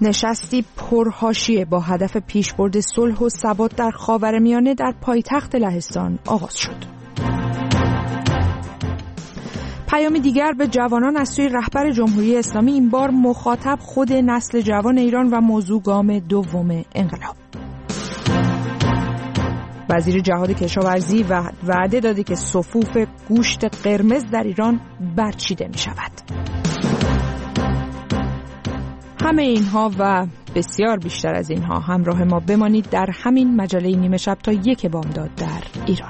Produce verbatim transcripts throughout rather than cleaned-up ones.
نشستی پرحاشیه با هدف پیشبرد صلح و ثبات در خاورمیانه در پایتخت لهستان آغاز شد. پیامی دیگر به جوانان از سوی رهبر جمهوری اسلامی، این بار مخاطب خود نسل جوان ایران و موضوع گام دوم انقلاب. وزیر جهاد کشاورزی و وعده داده که صفوف گوشت قرمز در ایران برچیده می شود. همه اینها و بسیار بیشتر از اینها همراه ما بمانید در همین مجله نیمه شب تا یک بامداد در ایران.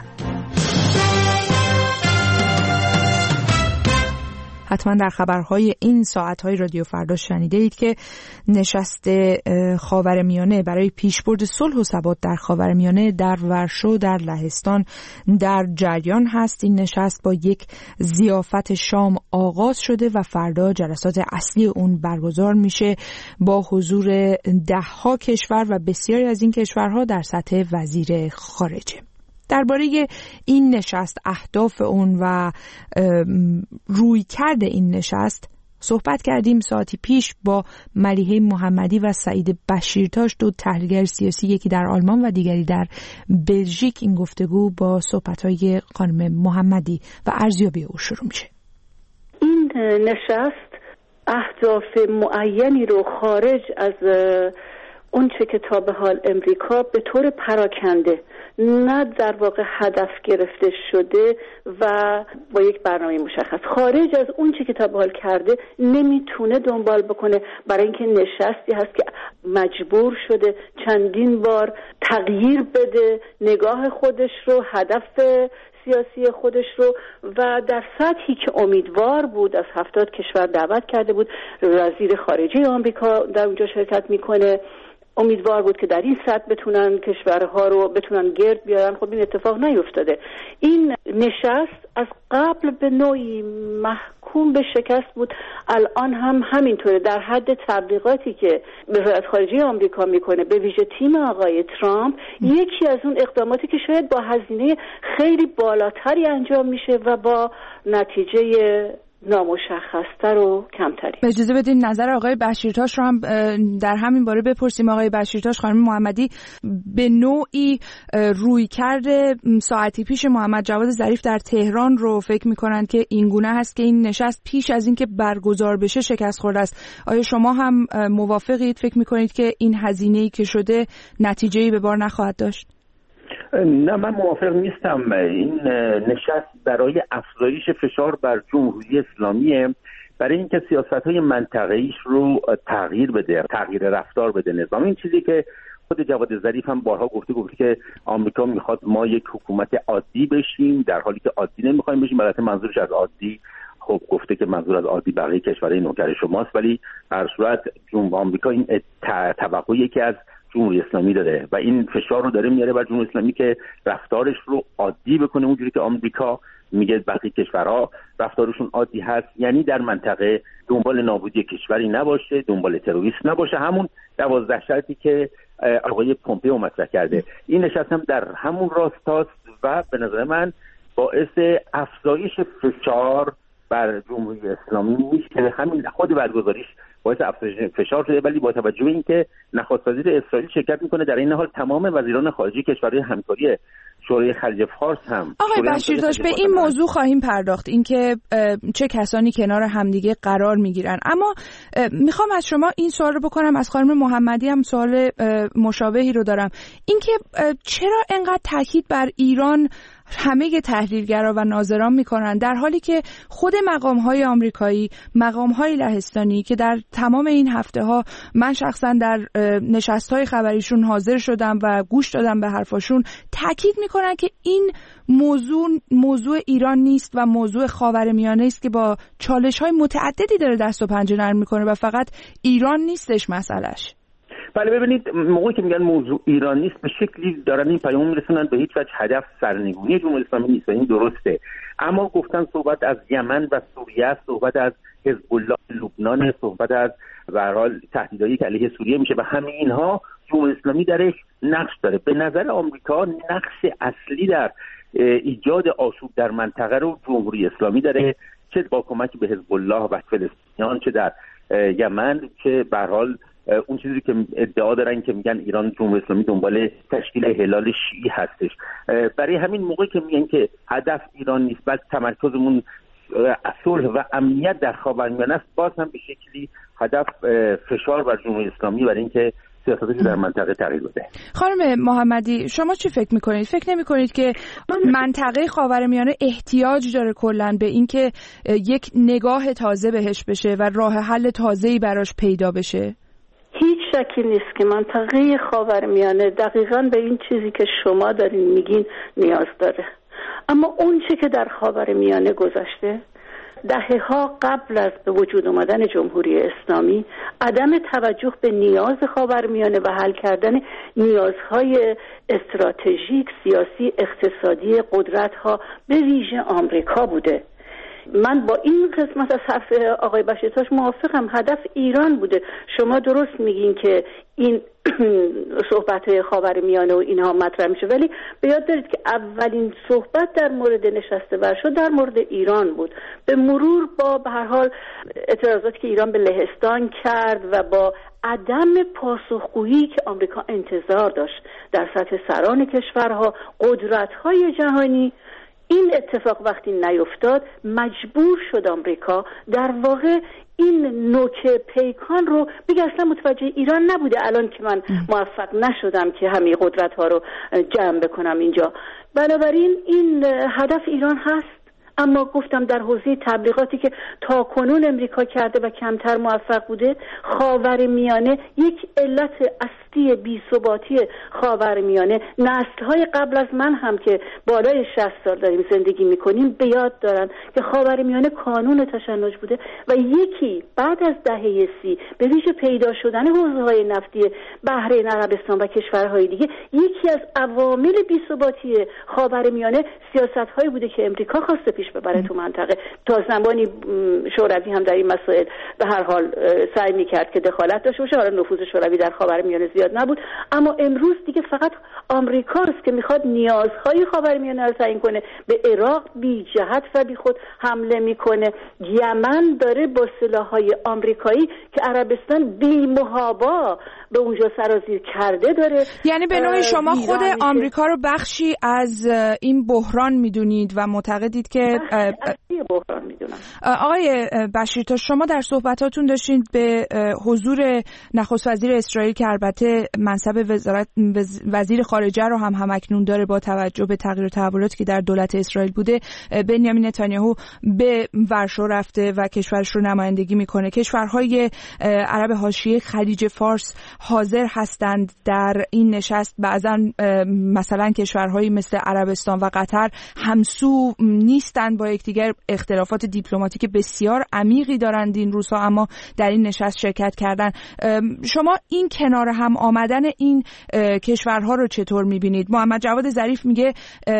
حتما در خبرهای این ساعتهای رادیو فردا شنیده اید که نشست خاورمیانه برای پیشبرد صلح و ثبات در خاورمیانه در ورشو در لهستان در جریان هست. این نشست با یک ضیافت شام آغاز شده و فردا جلسات اصلی اون برگزار میشه با حضور ده‌ها کشور و بسیاری از این کشورها در سطح وزیر خارجه. درباره این نشست، اهداف اون و رویکرد این نشست صحبت کردیم ساعتی پیش با ملیحه محمدی و سعید بشیرتاش، دو تحلیلگر سیاسی، یکی در آلمان و دیگری در بلژیک. این گفتگو با صحبت‌های خانم محمدی و ارزیابی او شروع میشه. این نشست اهداف معینی رو خارج از اون چه که تا به حال امریکا به طور پراکنده نه در واقع هدف گرفته شده و با یک برنامه مشخص خارج از اون چه که تا به حال کرده نمیتونه دنبال بکنه، برای اینکه نشستی هست که مجبور شده چندین بار تغییر بده نگاه خودش رو، هدف سیاسی خودش رو، و در سطحی که امیدوار بود از هفتاد کشور دعوت کرده بود، وزیر خارجه آمریکا در اونجا شرکت میکنه، امیدوار بود که در این سطح بتونن کشورها رو بتونن گرد بیارن. خب این اتفاق نیفتاده. این نشست از قبل به نوعی محکوم به شکست بود، الان هم همینطوره. در حد تبلیغاتی که وزارت خارجه آمریکا میکنه به ویژه تیم آقای ترامپ، یکی از اون اقداماتی که شاید با هزینه خیلی بالاتری انجام میشه و با نتیجه نامشخص‌تر و کمتری. اجازه بدین نظر آقای بشیرتاش رو هم در همین باره بپرسیم. آقای بشیرتاش، خانم محمدی به نوعی روی کرده ساعتی پیش محمد جواد ظریف در تهران رو فکر می‌کنند که این گونه هست که این نشست پیش از اینکه برگزار بشه شکست خورده است. آیا شما هم موافقید؟ فکر می‌کنید که این هزینه‌ای که شده نتیجه‌ای به بار نخواهد داشت؟ نه، من موافق نیستم. این نشست برای افزایش فشار بر جمهوری اسلامیه، برای اینکه سیاست‌های منطقه‌ایش رو تغییر بده، تغییر رفتار بده نظام. این چیزی که خود جواد ظریف هم بارها گفته گفته که آمریکا میخواد ما یک حکومت عادی بشیم، در حالی که عادی نمیخوایم بشیم. البته منظورش از عادی، خب گفته که منظور از عادی بقیه کشورهای نوکر شماست، ولی در صورت جمهوری آمریکا این توقعی که از جمهوری اسلامی داره و این فشار رو داره میاره بر جمهوری اسلامی که رفتارش رو عادی بکنه، اونجوری که آمریکا میگه بقیه کشورها رفتارشون عادی هست. یعنی در منطقه دنبال نابودی کشوری نباشه، دنبال تروریست نباشه، همون دوازده شرطی که آقای پومپئو مطرح کرده. این نشست هم در همون راستاست و به نظر من باعث افزایش فشار بر جمهوری اسلامی میشه. همین خود برگزاریش باعث افزایش فشار شده، ولی با توجه به اینکه نخست وزیر اسرائیل شرکت میکنه، در این حال تمام وزیران خارجه کشورهای همکاری شورای خلیج فارس هم. آقای بشیرتاش، به این موضوع خواهیم پرداخت، اینکه چه کسانی کنار همدیگه قرار میگیرن، اما میخوام از شما این سوال رو بکنم، از خانم محمدی هم سوال مشابهی رو دارم، اینکه چرا انقدر تاکید بر ایران همه تحلیلگرا و ناظران میکنن، در حالی که خود مقام‌های آمریکایی، مقام‌های لهستانی که در تمام این هفته‌ها من شخصا در نشست‌های خبریشون حاضر شدم و گوش دادم به حرفاشون، تاکید میکنن که این موضوع موضوع ایران نیست و موضوع خاورمیانه است که با چالش‌های متعددی داره دست و پنجه نرم میکنه و فقط ایران نیستش مسئلهش. بله، ببینید، موقعی که میگن موضوع ایران نیست، به شکلی دارن این پیام میرسونن به هیچ وجه هدف سرنگونی جمهوری اسلامی نیست و این درسته. اما گفتن صحبت از یمن و سوریه، صحبت از حزب الله لبنان، صحبت از به هر حال تهدیدایی که علیه سوریه میشه و همه اینها جمهوری اسلامی درش نقش داره. به نظر آمریکا نقش اصلی در ایجاد آشوب در منطقه رو جمهوری اسلامی داره، چه با کمک به حزب الله و فلسطینیان، چه در یمن، چه به هر حال اون چیزی که ادعا دارن که میگن ایران جمهوری اسلامی دنبال تشکیل هلال شیعی هستش. برای همین موقع که میگن که هدف ایران نیست بلکه تمرکزمون صلح و امنیت در خاورمیانه است، باز هم به شکلی هدف فشار بر جمهوری اسلامی برای اینکه سیاستش در منطقه تغییر بده. خانم محمدی شما چی فکر میکنید؟ فکر نمیکنید که منطقه خاورمیانه احتیاج داره کلاً به اینکه یک نگاه تازه بهش بشه و راه حل تازه‌ای براش پیدا بشه؟ هیچ شکی نیست که منطقه خاورمیانه دقیقاً به این چیزی که شما دارین میگین نیاز داره. اما اون چی که در خاورمیانه گذشته دهه‌ها قبل از به وجود آمدن جمهوری اسلامی، عدم توجه به نیاز خاورمیانه و حل کردن نیازهای استراتژیک، سیاسی، اقتصادی قدرت‌ها به ویژه آمریکا بوده. من با این قسمت از حرف آقای بشیرتاش موافقم. هدف ایران بوده. شما درست میگین که این صحبت خاورمیانه و اینها مطرح میشه، ولی به یاد دارید که اولین صحبت در مورد نشست ورشو در مورد ایران بود. به مرور با به هر حال اعتراضاتی که ایران به لهستان کرد و با عدم پاسخگویی که آمریکا انتظار داشت در سطح سران کشورها، قدرت‌های جهانی، این اتفاق وقتی نیفتاد مجبور شد آمریکا در واقع این نوک پیکان رو بگه اصلا متوجه ایران نبوده. الان که من موفق نشدم که همه قدرت ها رو جمع بکنم اینجا، بنابراین این هدف ایران هست. اما گفتم در حوزه تبلیغاتی که تا کنون امریکا کرده و کمتر موفق بوده، خاورمیانه یک علت اصلی بی‌ثباتی خاورمیانه. نسل‌های قبل از من هم که بالای شصت سال داریم زندگی می‌کنیم به یاد دارن که خاورمیانه کانون تشنج بوده و یکی بعد از دهه سی به ویژه پیدا شدن حوزه‌های نفتی بحرین، عربستان و کشورهای دیگه، یکی از عوامل بی‌ثباتی خاورمیانه سیاست‌هایی بوده که امریکا خواسته پیش ببره تو منطقه. تا زمانی شوروی هم در این مسائل به هر حال سعی می‌کرد که دخالت داشته باشه. حالا نفوذ شوروی در خاورمیانه زیاد نبود، اما امروز دیگه فقط آمریکاست که میخواد نیازهای خاورمیانه رو تعیین کنه. به عراق بی جهت و بی خود حمله میکنه. یمن داره با سلاح‌های آمریکایی که عربستان بی محابا به اونجا سرازیر کرده داره. یعنی به نوع شما خود آمریکا رو بخشی از این بحران میدونید و معتقدید که بحران میدونم. آقای بشیرتاش شما در صحبتاتون داشتید به حضور نخست وزیر اسرائیل که البته منصب وزارت وزیر خارجه رو هم همکنون داره با توجه به تغییر و تحولاتی که در دولت اسرائیل بوده، بنیامین نتانیاهو به ورشو رفته و کشورش رو نمایندگی میکنه. کشورهای عرب حاشیه خلیج فارس حاضر هستند در این نشست. بعضا مثلا کشورهایی مثل عربستان و قطر همسو نیستند با یکدیگر، اختلافات دیپلماتیک بسیار عمیقی دارند این روزها، اما در این نشست شرکت کردن. شما این کنار هم آمدن این کشورها رو چطور میبینید؟ محمد جواد ظریف میگه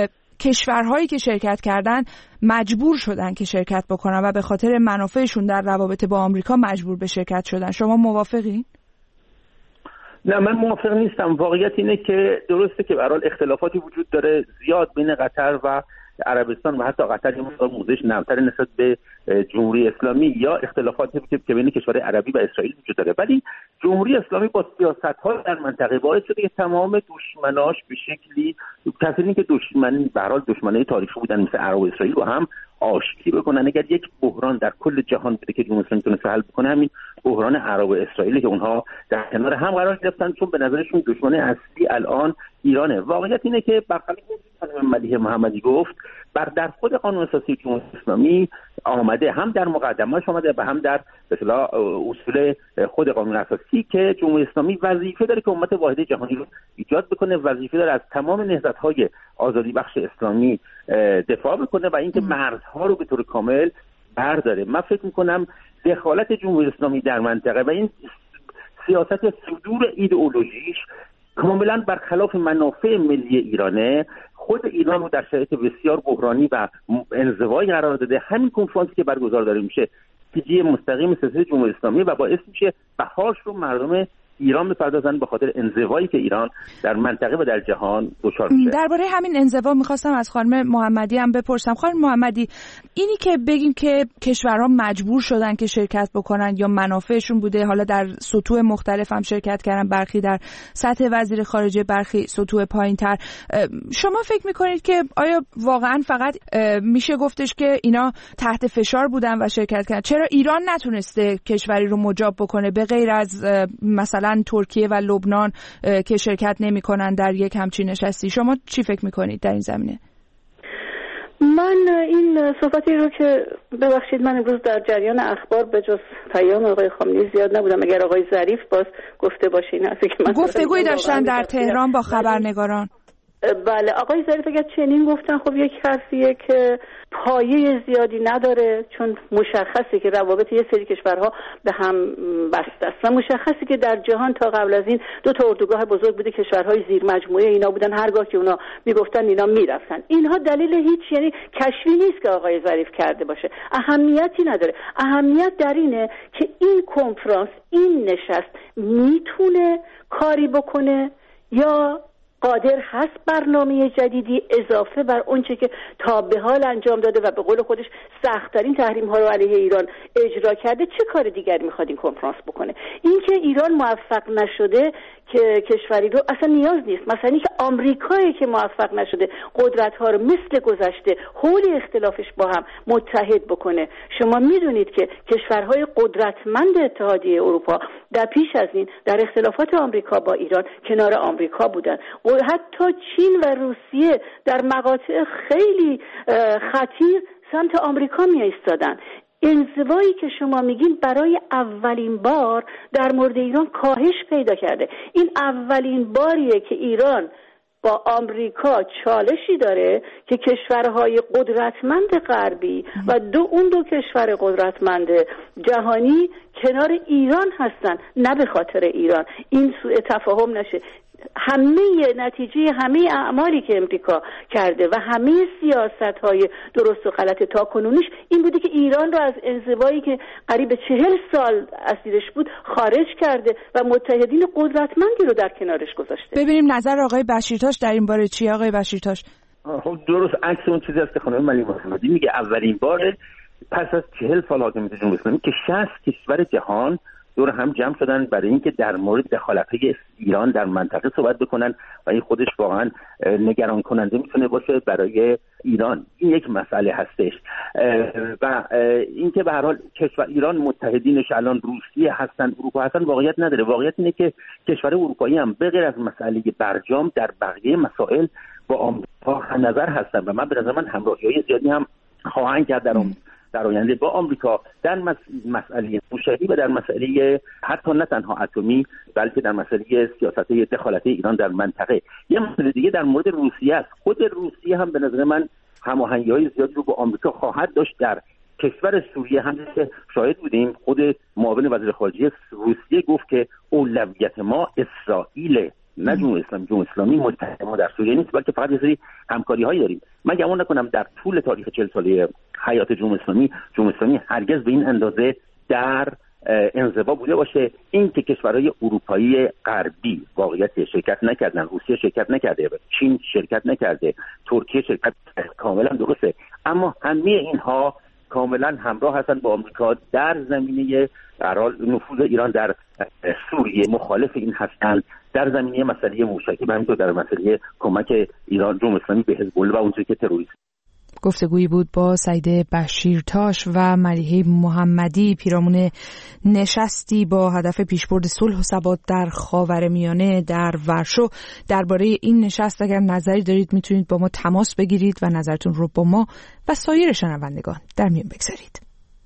کشورهایی که شرکت کردن مجبور شدن که شرکت بکنن و به خاطر منافعشون در روابط با آمریکا مجبور به شرکت شدن. شما موافقین؟ نه، من موافق نیستم. واقعیت اینه که درسته که به هر حال اختلافاتی وجود داره زیاد بین قطر و عربستان و حتی قطر یه مقدار موضعش نرم‌تر نسبت به جمهوری اسلامی یا اختلافاتی که بین کشور عربی و اسرائیل وجود داره، ولی جمهوری اسلامی با سیاست‌ها در منطقه باعث شده که تمام دشمناش به شکلی کسانی که دشمن به هر حال دشمنای تاریخی بودن مثل عرب و اسرائیل رو هم آشتی بکنن. اگر یک بحران در کل جهان بوده که جمهوری اسلامی تونسته حل بکنه، همین بحران عرب و اسرائیل که اونها در کنار هم قرار گرفتن، چون به نظرشون دشمن اصلی الان ایرانه. واقعیت اینه که برخلاف خانم ملیحه محمدی گفت، بر در خود قانون اساسی جمهوری اسلامی آمده، هم در مقدمه‌اش آمده و هم در به اصطلاح اصول خود قانون اساسی که جمهوری اسلامی وظیفه داره که امت واحده جهانی رو ایجاد بکنه، وظیفه داره از تمام نهضت‌های آزادی بخش اسلامی دفاع بکنه و اینکه مرزها رو به طور کامل برداره. من فکر می‌کنم دخالت جمهوری اسلامی در منطقه و این سیاست صدور ایدئولوژیش کاملا برخلاف منافع ملی ایرانه، خود ایران رو در شرایط بسیار بحرانی و انزوایی قرار داده. همین کنفرانسی که برگزار داره میشه نتیجه مستقیم سیاست جمهوری اسلامی و باعث میشه بهاش رو مردم ایران بپردازن به خاطر انزوایی که ایران در منطقه و در جهان دچار میشه. درباره همین انزوا میخواستم از خانم محمدی هم بپرسم. خانم محمدی، اینی که بگیم که کشورها مجبور شدن که شرکت بکنن یا منافعشون بوده، حالا در سطوح مختلف هم شرکت کردن، برخی در سطح وزیر خارجه، برخی سطوح پایین‌تر، شما فکر میکنید که آیا واقعا فقط میشه گفتش که اینا تحت فشار بودن و شرکت کردن؟ چرا ایران نتونسته کشوری رو مجاب بکنه به غیر از مثلا ترکیه و لبنان که شرکت نمی‌کنن در یک همچین نشستی؟ شما چی فکر می‌کنید در این زمینه؟ من این صحبتی رو که ببخشید من امروز در جریان اخبار به جز پیام آقای خامنه‌ای زیاد نبودم، اگر آقای ظریف باز گفته باشه این هستی که من گفتگویی داشتن در تهران با خبرنگاران. بله آقای ظریف اگر چنین گفتن خب یک حرفیه که پایه زیادی نداره، چون مشخصه که روابط یه سری کشورها به هم بسته است و مشخصه که در جهان تا قبل از این دو تا اردوگاه بزرگ بوده، کشورهای زیر مجموعه اینا بودن، هرگاه که اونا میگفتن اینا میرفتن. اینها دلیل هیچ یعنی کشفی نیست که آقای ظریف کرده باشه، اهمیتی نداره. اهمیت در اینه که این کنفرانس، این نشست میتونه کاری بکنه یا قادر هست برنامه جدیدی اضافه بر اونچه که تا به حال انجام داده و به قول خودش سخت‌ترین تحریم ها رو علیه ایران اجرا کرده، چه کار دیگری میخواد این کنفرانس بکنه؟ این که ایران موفق نشده که کشوری رو اصلا نیاز نیست، مثلا اینکه آمریکایی که موفق نشده قدرت ها رو مثل گذشته حول اختلافش با هم متحد بکنه. شما میدونید که کشورهای قدرتمند اتحادیه اروپا در پیش از این در اختلافات آمریکا با ایران کنار آمریکا بودن و حتی چین و روسیه در مقاطع خیلی خطیر سمت آمریکا می ایستادن. انزوایی که شما میگین برای اولین بار در مورد ایران کاهش پیدا کرده. این اولین باریه که ایران با آمریکا چالشی داره که کشورهای قدرتمند غربی و دو اون دو کشور قدرتمند جهانی کنار ایران هستن، نه به خاطر ایران این سوء تفاهم نشه. همه نتیجه همه اعمالی که امریکا کرده و همه سیاست‌های درست و غلط تا کنونش این بوده که ایران رو از انزوایی که قریب چهل سال اسیرش بود خارج کرده و متحدین قدرتمندی رو در کنارش گذاشته. ببینیم نظر آقای بشیرتاش در این باره چیه. آقای بشیرتاش خب درست عکس اون چیزی است که خانم ملی محمدی میگه. اولین بار پس از چهل سال حاکمیت جمهوری اسلامی که شصت کشور جهان دور هم جمع شدن برای اینکه در مورد دخالت‌های ایران در منطقه صحبت بکنن و این خودش واقعا نگران کننده میتونه باشه برای ایران. این یک مسئله هستش و اینکه به هر حال کشور ایران متحدینش الان روسیه هستن، اروپا هستن، واقعیت نداره. واقعیت اینه که کشور اروپایی هم به غیر از مسئله برجام در بقیه مسائل با آمریکا هم نظر هستن و من به نظر من همراهی‌های زیادی هم خواهند کرد در اون در آینده با آمریکا در مسئله موشکی و در مسئله حتی نه تنها اتمی بلکه در مسئله سیاست دخالت ایران در منطقه. یه مسئله دیگه در مورد روسیه است. خود روسیه هم به نظر من هماهنگی‌های زیادی رو با آمریکا خواهد داشت. در کشور سوریه هم که شاهد بودیم خود معاون وزیر خارجه روسیه گفت که اولویت ما اسرائیل، نه جمهوری اسلامی. جمهوری اسلامی متحد ما در سوریه نیست بلکه فقط یه سری همکاری‌هایی داریم. من گمان نکنم در طول تاریخ چهل ساله حیات جمهوری اسلامی جمهوری اسلامی هرگز به این اندازه در انزوا بوده باشه. این که کشورهای اروپایی غربی واقعیت شرکت نکردن، روسیه شرکت نکرده، چین شرکت نکرده، ترکیه شرکت کاملا درسته، اما همه اینها کاملا همراه هستن با آمریکا در زمینه نفوذ ایران در سوریه. مخالف این هستند در زمینه مسئله موشکی و همینطور در مسئله کمک ایران جمهوری اسلامی به حزب الله و اونجوری که تروریسم. گفتگویی بود با سعید بشیرتاش و ملیحه محمدی پیرامون نشستی با هدف پیشبرد صلح و ثبات در خاورمیانه در ورشو. درباره این نشست اگر نظری دارید میتونید با ما تماس بگیرید و نظرتون رو با ما و سایر شنوندگان در میون بگذارید.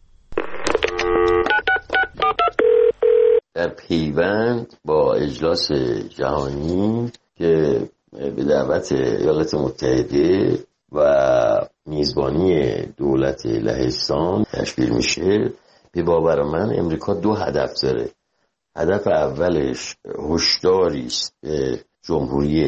در پیوند با اجلاس جهانی که به دعوت ایالات متحده و میزبانی دولت لهستان تشکیل میشه، به باور من امریکا دو هدف داره. هدف اولش هشداری است به جمهوری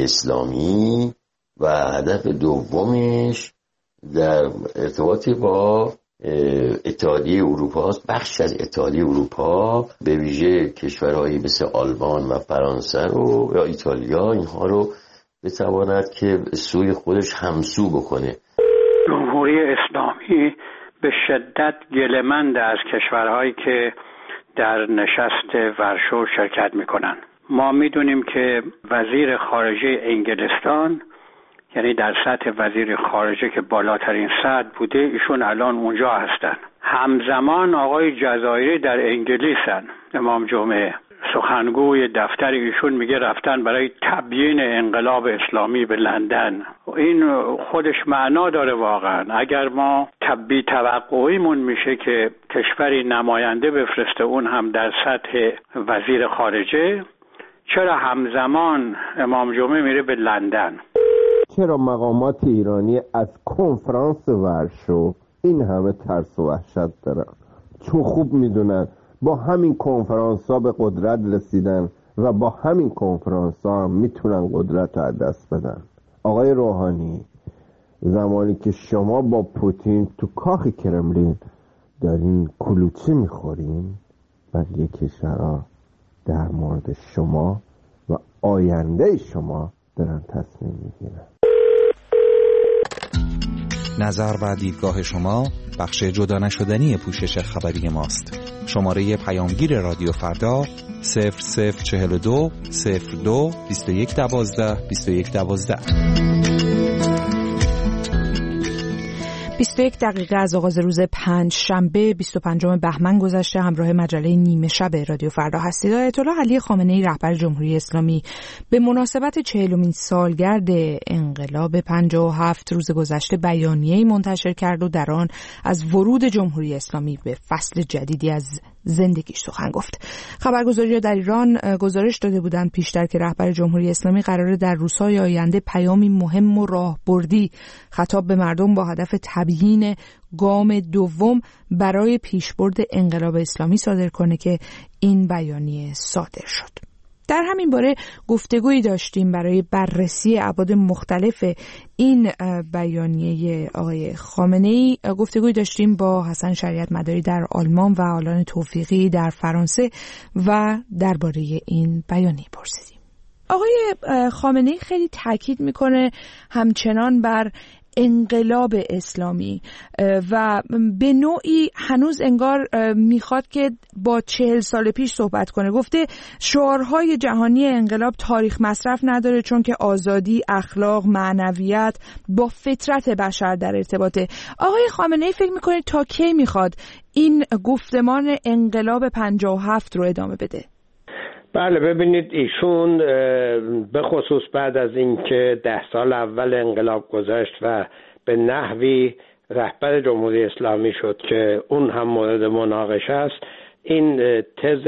اسلامی و هدف دومش در ارتباط با اتحادیه اروپا است، بخش از اتحادیه اروپا به ویژه کشورهایی مثل آلمان و فرانسه رو یا ایتالیا اینها رو بتواند که سوی خودش همسو بکنه. جمهوری اسلامی به شدت گله‌مند از کشورهایی که در نشست ورشو شرکت میکنن. ما میدونیم که وزیر خارجه انگلستان، یعنی در سطح وزیر خارجه که بالاترین سطح بوده، ایشون الان اونجا هستن. همزمان آقای جزایری در انگلیسن. امام جمعه سخنگوی دفتر ایشون میگه رفتن برای تبیین انقلاب اسلامی به لندن. این خودش معنا داره واقعا. اگر ما تبی توقعیمون میشه که کشوری نماینده بفرسته، اون هم در سطح وزیر خارجه، چرا همزمان امام جمعه میره به لندن؟ چرا مقامات ایرانی از کنفرانس ورشو این همه ترس و وحشت دارن؟ چون خوب میدونن با همین کنفرانس ها به قدرت رسیدن و با همین کنفرانس ها هم میتونن قدرت رو از دست بدن. آقای روحانی، زمانی که شما با پوتین تو کاخ کرملین دارین کلوچه میخورین، بقیه کشورها در مورد شما و آینده شما دارن تصمیم میگیرن. نظر و دیدگاه شما بخش جدا نشدنی پوشش خبری ماست. شماره پیامگیر رادیو فردا صفر صفر چهل و دو صفر دو بیست و یک دوازده بیست و یک دوازده. بیست و یک دقیقه از آغاز روز پنج شنبه بیست و پنجم بهمن گذشته. همراه مجله نیمه شب رادیو فردا هستید. آیت الله علی خامنه‌ای رهبر جمهوری اسلامی به مناسبت چهلمین سالگرد انقلاب پنجاه و هفت روز گذشته بیانیه‌ای منتشر کرد و در آن از ورود جمهوری اسلامی به فصل جدیدی از زندگیش سخن گفت. خبرگزاری‌ها در ایران گزارش داده بودند پیشتر که رهبر جمهوری اسلامی قراره در روزهای آینده پیامی مهم و راهبردی خطاب به مردم با هدف تبیین گام دوم برای پیشبرد انقلاب اسلامی صادر کنه که این بیانیه صادر شد. در همین باره گفتگویی داشتیم برای بررسی ابعاد مختلف این بیانیه آقای خامنه‌ای. گفتگویی داشتیم با حسن شریعت مداری در آلمان و آلان توفیقی در فرانسه و درباره این بیانیه پرسیدیم. آقای خامنه‌ای خیلی تاکید میکنه همچنان بر انقلاب اسلامی و به نوعی هنوز انگار میخواد که با چهل سال پیش صحبت کنه. گفته شعارهای جهانی انقلاب تاریخ مصرف نداره چون که آزادی، اخلاق، معنویت با فطرت بشر در ارتباطه. آقای خامنه‌ای فکر میکنه تا کی میخواد این گفتمان انقلاب پنجاه و هفت رو ادامه بده؟ بله، ببینید ایشون به خصوص بعد از اینکه ده سال اول انقلاب گذشت و به نحوی رهبر جمهوری اسلامی شد که اون هم مورد مناقشه است، این تز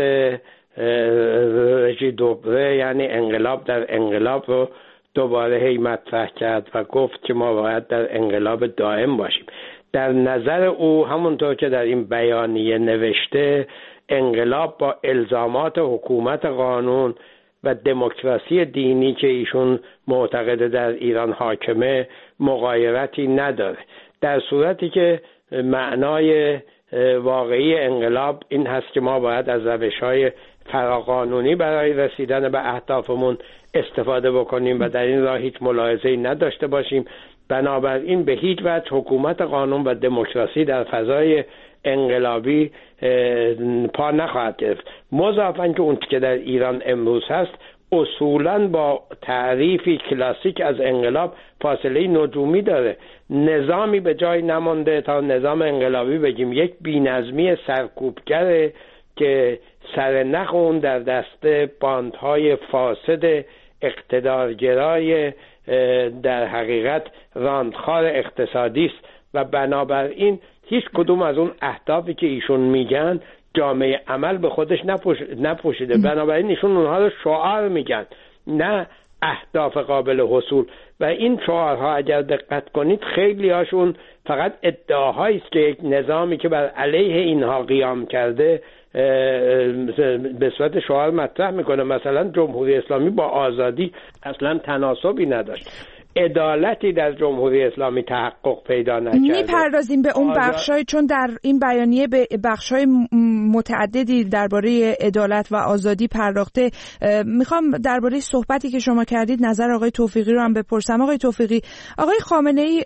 رژی دوباره یعنی انقلاب در انقلاب رو دوباره هی مطرح کرد و گفت که ما باید در انقلاب دائم باشیم. در نظر او همونطور که در این بیانیه نوشته، انقلاب با الزامات حکومت قانون و دموکراسی دینی که ایشون معتقد در ایران حاکمه مغایرتی نداره، در صورتی که معنای واقعی انقلاب این هست که ما باید از روش‌های فراقانونی برای رسیدن به اهدافمون استفاده بکنیم و در این راه هیچ ملاحظه‌ای نداشته باشیم. بنابراین به هیچ وجه حکومت قانون و دموکراسی در فضای انقلابی پا نخواهد گرفت. مضافاً که اون که در ایران امروز هست اصولاً با تعریفی کلاسیک از انقلاب فاصله نجومی داره. نظامی به جای نمانده تا نظام انقلابی بگیم یک بی‌نظمی سرکوبگره که سرنخ اون در دست باندهای فاسد اقتدارگرای در حقیقت راندخار اقتصادی است و بنابراین هیچ کدوم از اون اهدافی که ایشون میگن جامعه عمل به خودش نپوش... نپوشیده. بنابراین ایشون اونها رو شعار میگن، نه اهداف قابل حصول. و این شعارها اگر دقت کنید خیلی هاشون فقط ادعاهایی است که یک نظامی که بر علیه اینها قیام کرده به صورت شعار مطرح میکنه. مثلا جمهوری اسلامی با آزادی اصلا تناسبی نداشت. عدالتی در جمهوری اسلامی تحقق پیدا نکرده. میپردازیم به اون بخشای، چون در این بیانیه به بخشای متعددی درباره عدالت و آزادی پرداخته. میخوام درباره صحبتی که شما کردید نظر آقای توفیقی رو هم بپرسم. آقای توفیقی، آقای خامنه‌ای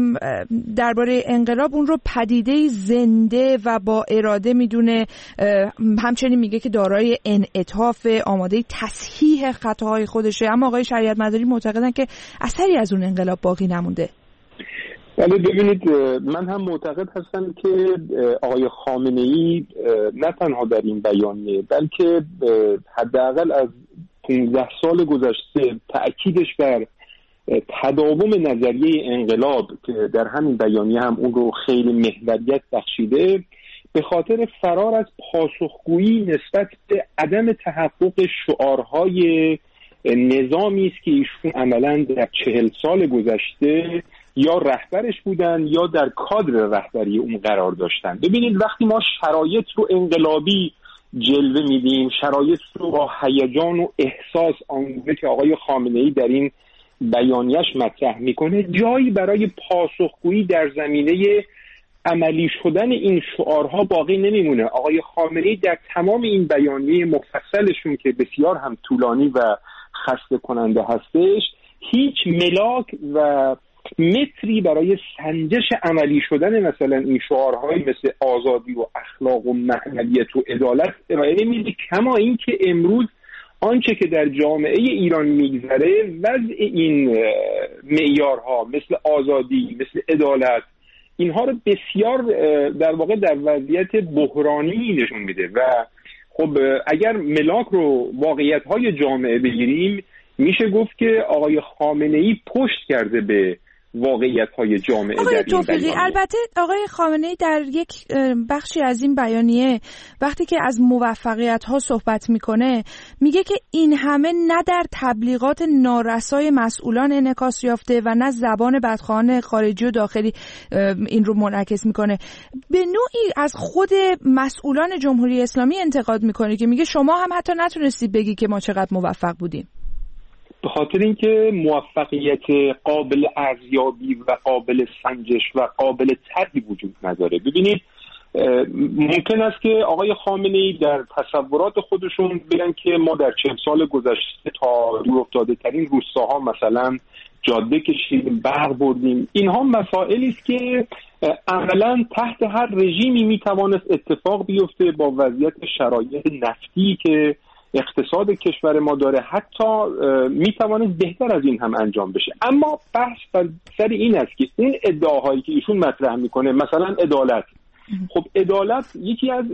درباره انقلاب اون رو پدیده زنده و با اراده میدونه، همچنین میگه که دارای انعطاف، آماده تصحیح خطاهای خودشه، اما آقای شریعت مداری معتقدن که اثری از اون انقلاب باقی نمونده. ولی ببینید، من هم معتقد هستم که آقای خامنه‌ای نه تنها در این بیانیه بلکه حداقل از پانزده سال گذشته تأکیدش بر تداوم نظریه انقلاب که در همین بیانیه هم اون رو خیلی محوریت بخشیده، به خاطر فرار از پاسخگویی نسبت به عدم تحقق شعارهای نظامی است که ایشون عملاً در چهل سال گذشته یا رهبرش بودن یا در کادر رهبری اون قرار داشتن. ببینید، وقتی ما شرایط رو انقلابی جلوه میدیم، شرایط رو با هیجان و احساس آنگونه که آقای خامنه‌ای در این بیانیه‌اش مطرح میکنه، جایی برای پاسخگویی در زمینه عملی شدن این شعارها باقی نمیمونه. آقای خامنه‌ای در تمام این بیانیه مفصلشون که بسیار هم طولانی و خسته کننده هستش، هیچ ملاک و متری برای سنجش عملی شدن مثلا این شعارهای مثل آزادی و اخلاق و معنویت و عدالت ارائه نمیده. کما این که امروز آنچه که در جامعه ایران میگذره، وضع این معیارها مثل آزادی، مثل عدالت، اینها رو بسیار در واقع در وضعیت بحرانی نشون میده. و خب اگر ملاک رو واقعیت‌های جامعه بگیریم، میشه گفت که آقای خامنه‌ای پشت کرده به واقعیت‌های جامعه. آقای توفیقی، البته آقای خامنه‌ای در یک بخشی از این بیانیه وقتی که از موفقیت‌ها صحبت میکنه، میگه که این همه نه در تبلیغات نارسای مسئولان انعکاس یافته و نه زبان بدخواهان خارجی و داخلی این رو منعکس میکنه. به نوعی از خود مسئولان جمهوری اسلامی انتقاد میکنه که میگه شما هم حتی نتونستید بگی که ما چقدر موفق بودیم. به خاطر اینکه موفقیت قابل ارزیابی و قابل سنجش و قابل طرحی وجود نداره. ببینید، ممکن است که آقای خامنه‌ای در تصورات خودشون بگن که ما در چهل سال گذشته تا دور افتاده ترین روستاها مثلا جاده کشیدیم، برق بردیم. اینها مسائلی است که عملاً تحت هر رژیمی میتوانست اتفاق بیفته با وضعیت شرایط نفتی که اقتصاد کشور ما داره، حتی میتوانست بهتر از این هم انجام بشه. اما بحث بر سر این است که اون ادعاهایی که ایشون مطرح میکنه، مثلا عدالت، خب عدالت یکی از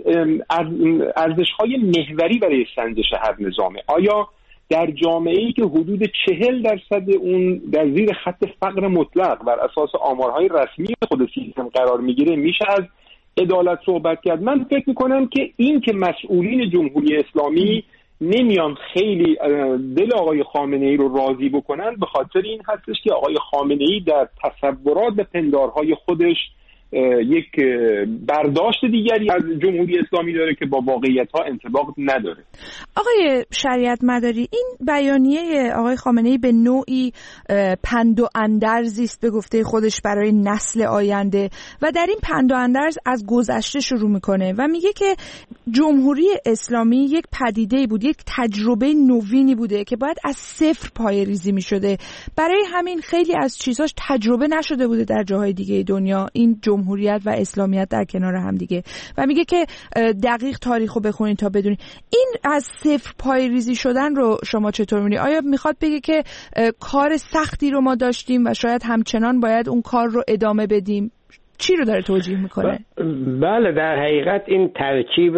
ارزش‌های محوری برای سنجش هر نظامه. آیا در جامعه‌ای که حدود چهل درصد اون در زیر خط فقر مطلق بر اساس آمارهای رسمی خود سیستم قرار میگیره، میشه از عدالت صحبت کرد؟ من فکر میکنم که این که مسئولین جمهوری اسلامی نمیان خیلی دل آقای خامنه‌ای رو راضی بکنن، به خاطر این هستش که آقای خامنه‌ای در تصورات و پندارهای خودش یک برداشت دیگری از جمهوری اسلامی داره که با واقعیت‌ها انطباق نداره. آقای شریعت مداری، این بیانیه آقای خامنه‌ای به نوعی پند و اندرزی است به گفته خودش برای نسل آینده و در این پند و اندرز از گذشته شروع میکنه و میگه که جمهوری اسلامی یک پدیده‌ای بود، یک تجربه نوینی بوده که باید از صفر پایه‌ریزی می‌شده. برای همین خیلی از چیزاش تجربه نشده بوده در جاهای دیگه دنیا، این جمهوریت و اسلامیت در کنار هم دیگه. و میگه که دقیق تاریخو بخونین تا بدونین. این از صفر پایه‌ریزی شدن رو شما چطور می‌بینید؟ آیا میخواد بگه که کار سختی رو ما داشتیم و شاید همچنان باید اون کار رو ادامه بدیم؟ چی رو داره توجیه میکنه؟ بله، در حقیقت این ترکیب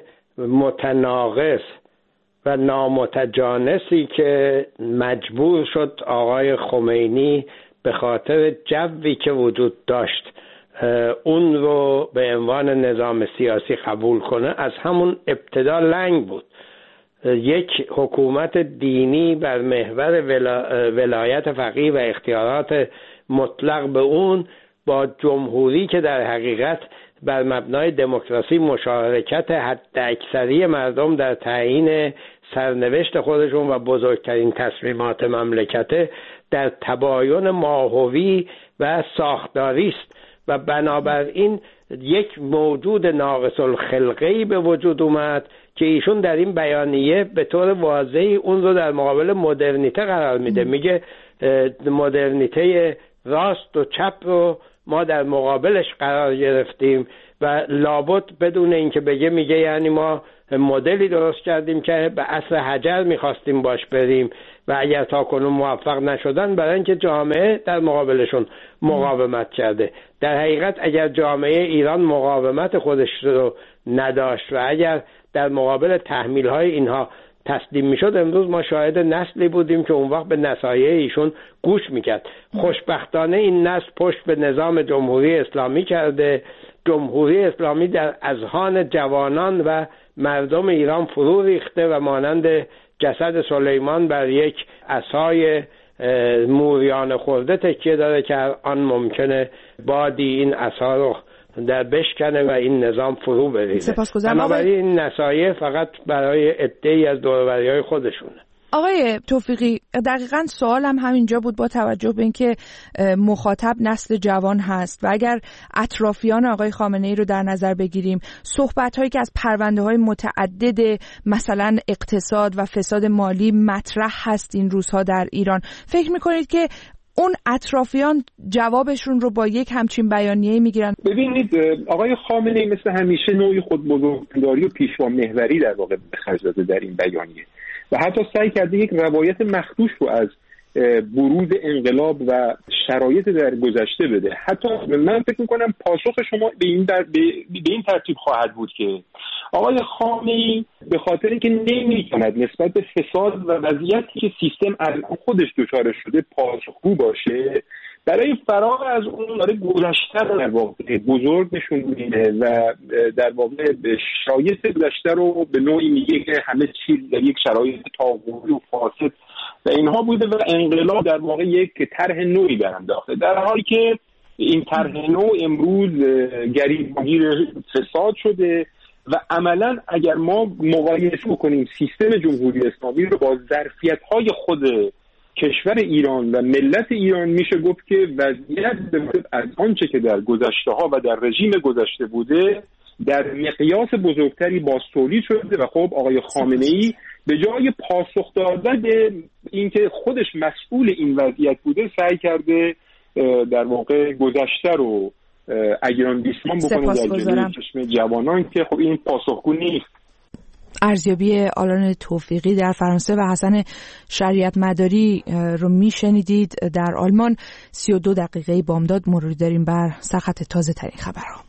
متناقض و نامتجانسی که مجبور شد آقای خمینی به خاطر جوی که وجود داشت اون رو به عنوان نظام سیاسی قبول کنه، از همون ابتدا لنگ بود. یک حکومت دینی بر محور ولا... ولایت فقیه و اختیارات مطلق به اون، با جمهوری که در حقیقت بر مبنای دموکراسی مشارکت حد اکثری مردم در تعیین سرنوشت خودشون و بزرگترین تصمیمات مملکت، در تباین ماهوی و ساختاری است و بنابراین یک موجود ناقص الخلقه‌ای به وجود اومد که ایشون در این بیانیه به طور واضحی اون رو در مقابل مدرنیته قرار میده. میگه مدرنیته راست و چپ رو ما در مقابلش قرار گرفتیم و لابد بدون اینکه بگه میگه یعنی ما مدلی درست کردیم که به عصر حجر میخواستیم باش بریم و اگر تا کنون موفق نشدن برای اینکه جامعه در مقابلشون مقاومت کرده. در حقیقت اگر جامعه ایران مقاومت خودش رو نداشت و اگر در مقابل تحمیل‌های اینها تسلیم میشد، امروز ما شاهد نسلی بودیم که اون وقت به نصایح ایشون گوش میکرد. خوشبختانه این نسل پشت به نظام جمهوری اسلامی کرده. جمهوری اسلامی در اذهان جوانان و مردم ایران فرو ریخته و مانند جسد سلیمان بر یک عصای موریانه خورده تکیه داره که آن ممکنه بادی این عصا رو در بشکنه و این نظام فرو بریزه. بنابراین این نصایح فقط برای عده‌ای از دور و بریای خودشونه. آقای توفیقی، دقیقاً سوالم همینجا بود با توجه به اینکه مخاطب نسل جوان هست و اگر اطرافیان آقای خامنه‌ای رو در نظر بگیریم، صحبت‌هایی که از پرونده‌های متعدد مثلا اقتصاد و فساد مالی مطرح هست این روزها در ایران، فکر می‌کنید که اون اطرافیان جوابشون رو با یک همچین بیانیه‌ای میگیرن؟ ببینید آقای خامنه‌ای مثل همیشه نوعی خود بزرگواری و پیشوا محوری در واقع به خرج داده در این بیانیه و حتی سعی کرده یک روایت مخدوش رو از بروز انقلاب و شرایط در گذشته بده. حتی من فکر می‌کنم پاسخ شما به این در به این ترتیب خواهد بود که آقای خامنه‌ای به خاطر اینکه نمی‌تواند نسبت به فساد و وضعیتی که سیستم الان خودش دچار شده پاسخگو باشه، برای فرار از اون داره گذشته رو در واقع بزرگ نشون میده و در واقع شرایط گذشته رو به نوعی میگه که همه چیز در یک شرایط طاغوتی و فاسد و اینها بوده و انقلاب در واقع یک طرح نوعی برانداخته، در حالی که این طرح نو امروز گریبانگیر فساد شده و عملا اگر ما مقایسه بکنیم سیستم جمهوری اسلامی رو با ظرفیت‌های خود کشور ایران و ملت ایران، میشه گفت که وضعیت از آنچه که در گذشته ها و در رژیم گذشته بوده در مقیاس بزرگتری بازتولید شده و خب آقای خامنه‌ای به جای پاسخ دادن به اینکه خودش مسئول این وضعیت بوده سعی کرده در واقع گذشته رو اگران بیسمان بکنه در جلوی چشم جوانان که خب این پاسخگو نیست. ارزیابی آلان توفیقی در فرانسه و حسن شریعت مداری رو میشنیدید. در آلمان سی و دو دقیقه بامداد مرور داریم بر سخت تازه ترین خبرها.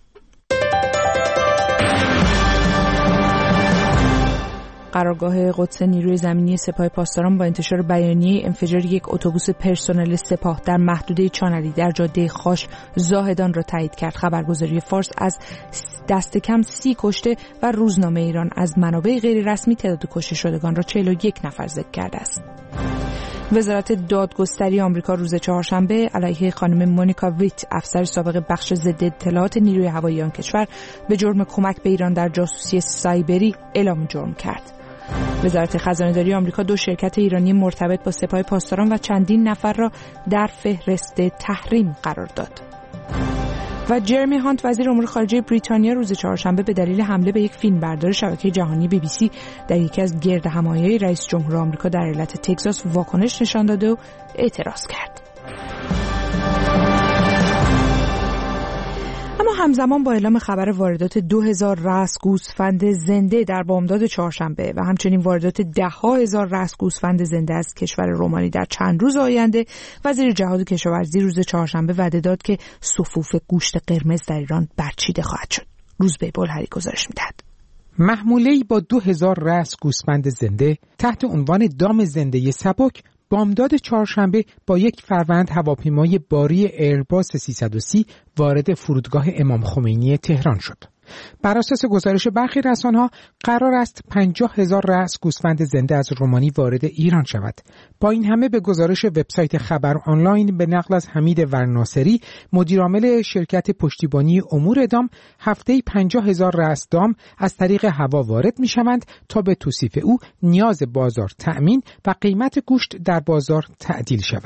قرارگاه قدس نیروی زمینی سپاه پاسداران با انتشار بیانیه انفجار یک اتوبوس پرسنل سپاه در محدوده چانلی در جاده خاش زاهدان را تایید کرد. خبرگزاری فارس از دست کم سی کشته و روزنامه ایران از منابع غیر رسمی تعداد کشته شدگان را چهل و یک نفر ذکر کرده است. وزارت دادگستری آمریکا روز چهارشنبه علیه خانم مونیکا ویت، افسر سابق بخش ضد اطلاعات نیروی هوایی آن کشور، به جرم کمک به ایران در جاسوسی سایبری اعلام جرم کرد. وزارت خزانه‌داری آمریکا دو شرکت ایرانی مرتبط با سپاه پاسداران و چندین نفر را در فهرست تحریم قرار داد. و جرمی هانت، وزیر امور خارجه بریتانیا، روز چهارشنبه به دلیل حمله به یک فیلمبردار شبکه جهانی بی بی سی در یکی از گردهمایی‌های رئیس جمهور آمریکا در ایالت تگزاس واکنش نشان داده و اعتراض کرد. اما همزمان با اعلام خبر واردات دو هزار رأس گوسفند زنده در بامداد چهارشنبه و همچنین واردات ده ها هزار رأس گوسفند زنده از کشور رومانی در چند روز آینده، وزیر جهاد و کشاورزی روز چهارشنبه وعده داد که صفوف گوشت قرمز در ایران برچیده خواهد شد. روزبه بلهری گزارش می‌دهد. محموله‌ای با دو هزار رأس گوسفند زنده تحت عنوان دام زنده سبک بامداد چهارشنبه با یک فروند هواپیمای باری ایرباس سیصد و سی وارد فرودگاه امام خمینی تهران شد. بر اساس گزارش برخی رسانه‌ها قرار است پنجاه هزار رأس گوسفند زنده از رومانی وارد ایران شود. با این همه به گزارش وبسایت خبر آنلاین به نقل از حمید ورناصری، مدیرعامل شرکت پشتیبانی امور دام، هفته‌ای پنجاه هزار رأس دام از طریق هوا وارد می‌شوند تا به توصیف او نیاز بازار تأمین و قیمت گوشت در بازار تعدیل شود.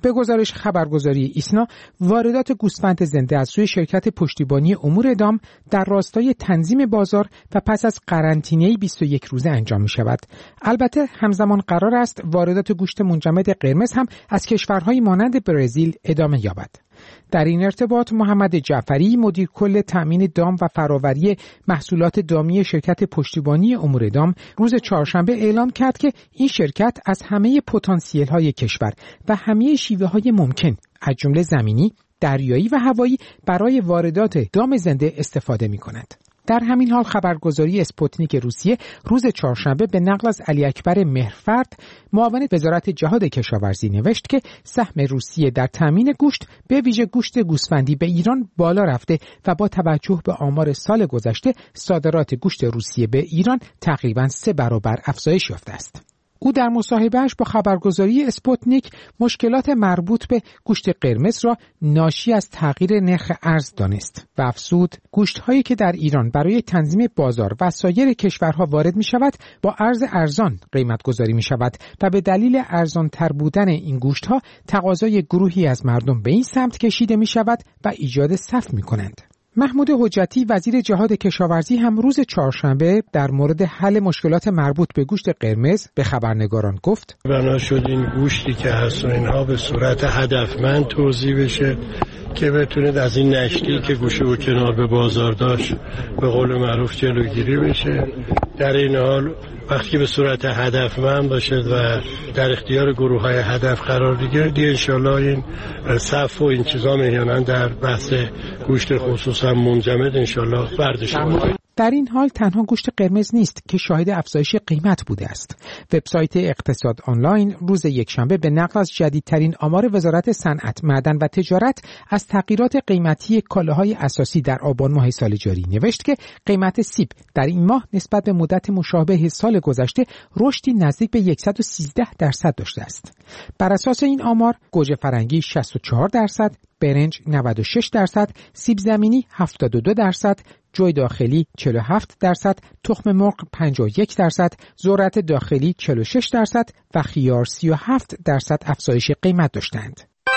به گزارش خبرگزاری ایسنا، واردات گوسفند زنده از سوی شرکت پشتیبانی امور دام در راستای تنظیم بازار و پس از قرنطینه بیست و یک روزه انجام می شود. البته همزمان قرار است واردات گوشت منجمد قرمز هم از کشورهای مانند برزیل ادامه یابد. در این ارتباط محمد جعفری، مدیر کل تأمین دام و فراوری محصولات دامی شرکت پشتیبانی امور دام، روز چهارشنبه اعلام کرد که این شرکت از همه پتانسیل های کشور و همه شیوه های ممکن از جمله زمینی، دریایی و هوایی برای واردات دام زنده استفاده می کند. در همین حال خبرگزاری اسپوتنیک روسیه روز چهارشنبه به نقل از علی اکبر مهرفرد، معاون وزارت جهاد کشاورزی نوشت که سهم روسیه در تامین گوشت، به ویژه گوشت گوسفندی، به ایران بالا رفته و با توجه به آمار سال گذشته صادرات گوشت روسیه به ایران تقریباً سه برابر افزایش یافته است. او در مصاحبهش با خبرگزاری اسپوتنیک مشکلات مربوط به گوشت قرمز را ناشی از تغییر نرخ ارز دانست و افزود گوشت‌هایی که در ایران برای تنظیم بازار و سایر کشورها وارد می‌شود با ارز ارزان قیمت گذاری می‌شود و به دلیل ارزان‌تر بودن این گوشت‌ها تقاضای گروهی از مردم به این سمت کشیده می‌شود و ایجاد صف می‌کنند. محمود حجتی، وزیر جهاد کشاورزی، هم روز چهارشنبه در مورد حل مشکلات مربوط به گوشت قرمز به خبرنگاران گفت: بنا شد این گوشتی که هست و اینها به صورت هدفمند توزیع بشه که بتونید از این نشتی که گوشه و کنار به بازار داشت به قول معروف جلوگیری بشه. در این حال وقتی به صورت هدفمند باشد و در اختیار گروه های هدف قرار بگیره، دیگه انشالله این صف و این چیزا میهنن در بحث گوشت خصوصا منجمد انشالله برداشته بشه. در این حال تنها گوشت قرمز نیست که شاهد افزایش قیمت بوده است. وبسایت اقتصاد آنلاین روز یکشنبه به نقل از جدیدترین آمار وزارت صنعت، معدن و تجارت از تغییرات قیمتی کالاهای اساسی در آبان ماه سال جاری نوشت که قیمت سیب در این ماه نسبت به مدت مشابه سال گذشته رشدی نزدیک به صد و سیزده درصد داشته است. بر اساس این آمار گوجه فرنگی شصت و چهار درصد، برنج نود و شش درصد، سیب زمینی هفتاد و دو درصد، جوی داخلی چهل و هفت درصد، تخم مرغ پنجاه و یک درصد، ذرت داخلی چهل و شش درصد و خیار سی و هفت درصد افزایش قیمت داشتند.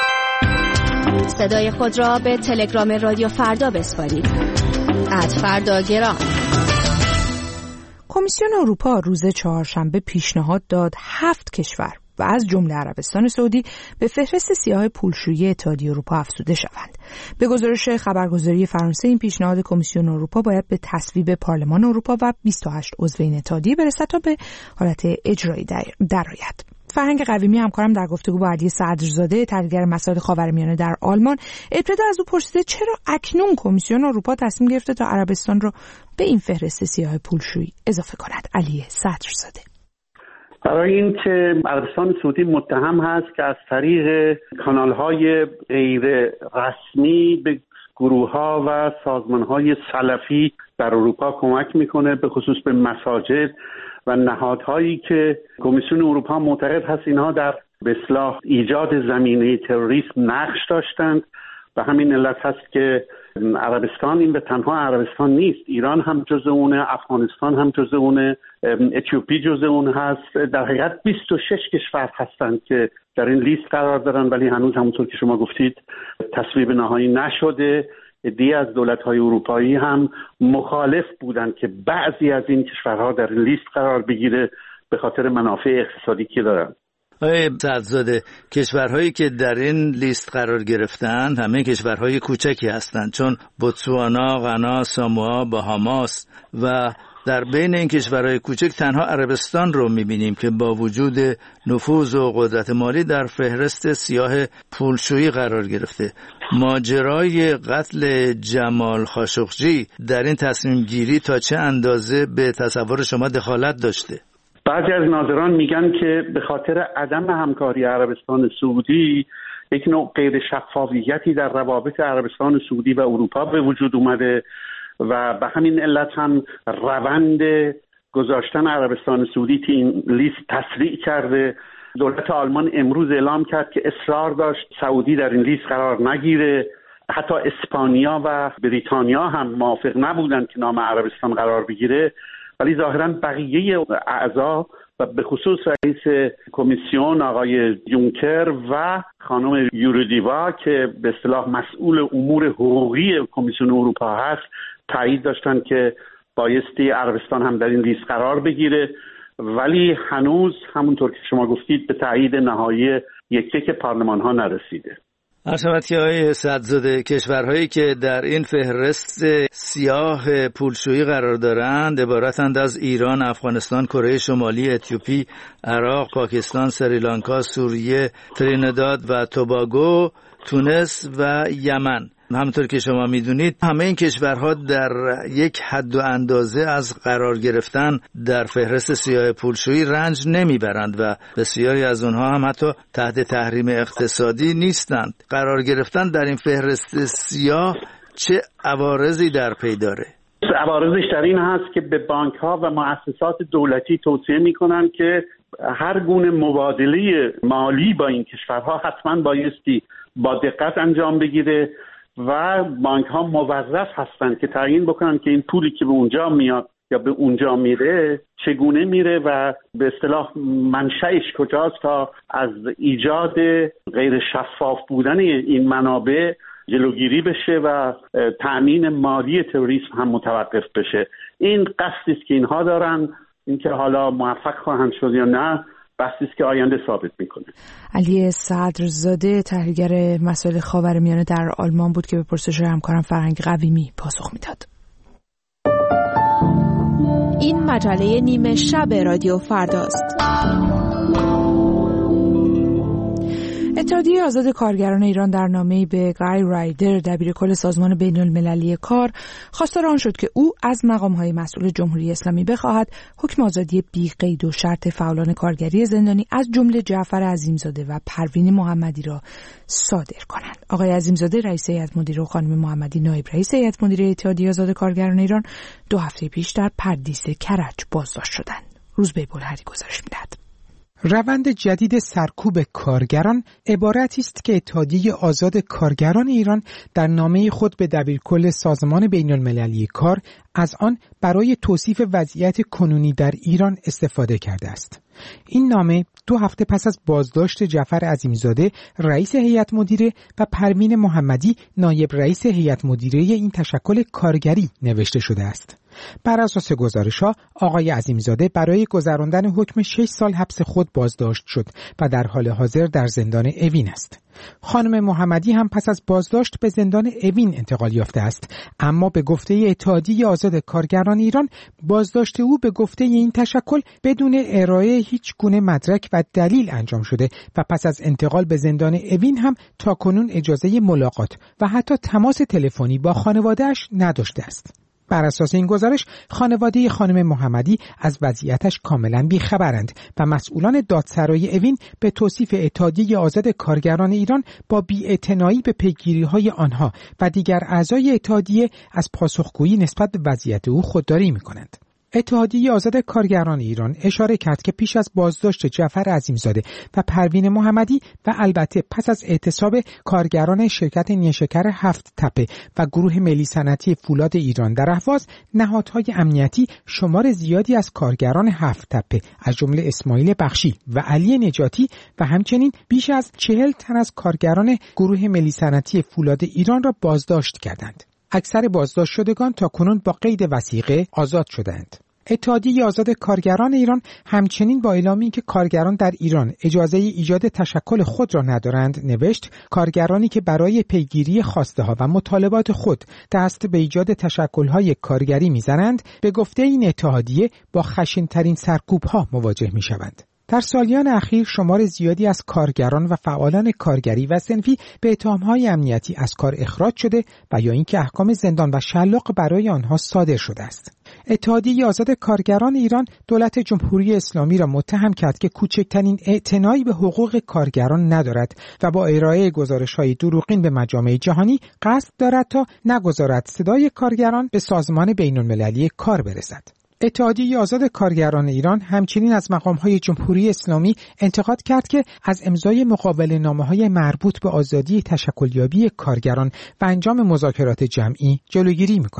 صدای خود را به تلگرام رادیو فردا بسپارید. ات فردا گرام. کمیسیون اروپا روز چهارشنبه پیشنهاد داد هفت کشور و از جمله عربستان سعودی به فهرست سیاه پولشویی اتحادیه اروپا افزوده شوند. به گزارش خبرگزاری فرانسه این پیشنهاد کمیسیون اروپا باید به تصویب پارلمان اروپا و بیست و هشت عضو این اتحادیه برسد تا به حالت اجرایی درآید. فرهنگ قویمی همکارم در گفتگو با علی صدرزاده، تحلیلگر مسائل خاورمیانه در آلمان، ابتدا از او پرسیده چرا اکنون کمیسیون اروپا تصمیم گرفته تا عربستان را به این فهرست سیاه پولشویی اضافه کند. علی صدرزاده: برای اینکه عربستان سعودی متهم هست که از طریق کانال‌های غیر رسمی به گروه‌ها و سازمان‌های سلفی در اروپا کمک میکنه، به خصوص به مساجد و نهادهایی که کمیسیون اروپا معتقد هست اینها در به اصطلاح ایجاد زمینه تروریسم نقش داشتند. و همین علت هست که عربستان، این به تنها عربستان نیست، ایران هم جزء اونه، افغانستان هم جزء اونه، اتیوپی جزء اون هست. در حقیقت بیست و شش کشور هستند که در این لیست قرار دارن، ولی هنوز همونطور که شما گفتید تصویب نهایی نشده. عده‌ای از دولت‌های اروپایی هم مخالف بودند که بعضی از این کشورها در این لیست قرار بگیره به خاطر منافع اقتصادی که دارن. آقای صدرزاده، کشورهایی که در این لیست قرار گرفتند همه کشورهای کوچکی هستند، چون بوتسوانا، غانا، ساموآ، باهاماس و در بین این کشورهای کوچک تنها عربستان رو می‌بینیم که با وجود نفوذ و قدرت مالی در فهرست سیاه پولشویی قرار گرفته. ماجرای قتل جمال خاشقجی در این تصمیم گیری تا چه اندازه به تصور شما دخالت داشته؟ بعضی از ناظران میگن که به خاطر عدم همکاری عربستان سعودی یک نوع غیر شفافیتی در روابط عربستان سعودی و اروپا به وجود اومده و به همین علت هم روند گذاشتن عربستان سعودی که این لیست تسریع کرده. دولت آلمان امروز اعلام کرد که اصرار داشت سعودی در این لیست قرار نگیره. حتی اسپانیا و بریتانیا هم موافق نبودند که نام عربستان قرار بگیره، ولی ظاهراً بقیه اعضا و به خصوص رئیس کمیسیون آقای یونکر و خانم یوردیوا که به اصطلاح مسئول امور حقوقی کمیسیون اروپا هست تایید داشتن که بایستی عربستان هم در این لیست قرار بگیره، ولی هنوز همونطور که شما گفتید به تایید نهایی یک یک پارلمان ها نرسیده. عرض که آقای سعدزاده، کشورهایی که در این فهرست سیاه پولشویی قرار دارند عبارتند از ایران، افغانستان، کره شمالی، اتیوپی، عراق، پاکستان، سریلانکا، سوریه، ترینیداد و توباگو، تونس و یمن. همونطور که شما میدونید همه این کشورها در یک حد و اندازه از قرار گرفتن در فهرست سیاه پولشویی رنج نمیبرند و بسیاری از اونها هم حتی تحت تحریم اقتصادی نیستند. قرار گرفتن در این فهرست سیاه چه عوارضی در پی داره؟ عوارضش در این هست که به بانک ها و مؤسسات دولتی توصیه میکنن که هر گونه مبادله مالی با این کشورها حتما بایستی با دقت انجام بگیره و بانک ها موظف هستند که تعیین بکنن که این پولی که به اونجا میاد یا به اونجا میره چگونه میره و به اصطلاح منشأش کجاست تا از ایجاد غیر شفاف بودن این منابع جلوگیری بشه و تأمین مالی تروریسم هم متوقف بشه. این قصدی است که اینها دارن، اینکه حالا موفق خواهند شد یا نه بحثی است که آینده ثابت میکنه. علی صدرزاده تحلیلگر مسائل خاورمیانه در آلمان بود که به پرسش همکارم فرهنگ قویمی پاسخ میداد. این مجله نیمه شب رادیو فرداست. اتحادیه آزاد کارگران ایران در نامه‌ای به گای رایدر دبیرکل سازمان بین المللی کار خواستار آن شد که او از مقام‌های مسئول جمهوری اسلامی بخواهد حکم آزادی بی قید و شرط فعالان کارگری زندانی از جمله جعفر عظیمزاده و پروین محمدی را صادر کنند. آقای عظیمزاده رئیس هیئت مدیره و خانم محمدی نایب رئیس هیئت مدیره اتحادیه آزاد کارگران ایران دو هفته پیش در پردیس کرج بازداشت شدند. روزبه بلهری گزارش می‌دهد. روند جدید سرکوب کارگران عبارتی است که اتحادیه آزاد کارگران ایران در نامه خود به دبیرکل سازمان بین المللی کار از آن برای توصیف وضعیت کنونی در ایران استفاده کرده است. این نامه دو هفته پس از بازداشت جعفر عظیمزاده رئیس هیئت مدیره و پروین محمدی نایب رئیس هیئت مدیره این تشکل کارگری نوشته شده است. بر اساس گزارش‌ها آقای عظیمزاده برای گذراندن حکم شش سال حبس خود بازداشت شد و در حال حاضر در زندان اوین است. خانم محمدی هم پس از بازداشت به زندان اوین انتقال یافته است، اما به گفته اتحادیه آزاد کارگران ایران بازداشت او به گفته این تشکل بدون ارائه هیچ گونه مدرک و دلیل انجام شده و پس از انتقال به زندان اوین هم تاکنون اجازه ملاقات و حتی تماس تلفنی با خانواده‌اش نداشته است. بر اساس این گزارش خانواده خانم محمدی از وضعیتش کاملا بیخبرند و مسئولان دادسرای اوین به توصیف اتحادیه آزاد کارگران ایران با بی‌اعتنایی به پیگیری‌های آنها و دیگر اعضای اتحادیه از پاسخگویی نسبت به وضعیت او خودداری می‌کنند. اتحادیه آزاد کارگران ایران اشاره کرد که پیش از بازداشت جعفر عظیمزاده و پروین محمدی و البته پس از اعتصاب کارگران شرکت نیشکر هفت تپه و گروه ملی صنعتی فولاد ایران در اهواز، نهادهای امنیتی شمار زیادی از کارگران هفت تپه از جمله اسماعیل بخشی و علی نجاتی و همچنین بیش از چهل تن از کارگران گروه ملی صنعتی فولاد ایران را بازداشت کردند. اکثر بازداشت شدگان تا کنون با قید وثیقه آزاد شدند. اتحادیه آزاد کارگران ایران همچنین با اعلام اینکه کارگران در ایران اجازه ایجاد تشکل خود را ندارند نوشت کارگرانی که برای پیگیری خواسته‌ها و مطالبات خود دست به ایجاد تشکل‌های کارگری می‌زنند به گفته این اتحادیه با خشن‌ترین سرکوب‌ها مواجه می‌شوند. در سالیان اخیر شمار زیادی از کارگران و فعالان کارگری و صنفی به اتهام‌های امنیتی از کار اخراج شده و یا اینکه احکام زندان و شلاق برای آنها صادر شده است. اتحادیه آزاد کارگران ایران دولت جمهوری اسلامی را متهم کرد که کوچکترین اعتنایی به حقوق کارگران ندارد و با ارائه گزارش‌های دروغین به مجامع جهانی قصد دارد تا نگذارد صدای کارگران به سازمان بین‌المللی کار برسد. اتحادیه آزاد کارگران ایران همچنین از مقام‌های جمهوری اسلامی انتقاد کرد که از امضای مقابله‌نامه‌های مربوط به آزادی تشکلیابی کارگران و انجام مذاکرات جمعی جلوگیری می‌کنند.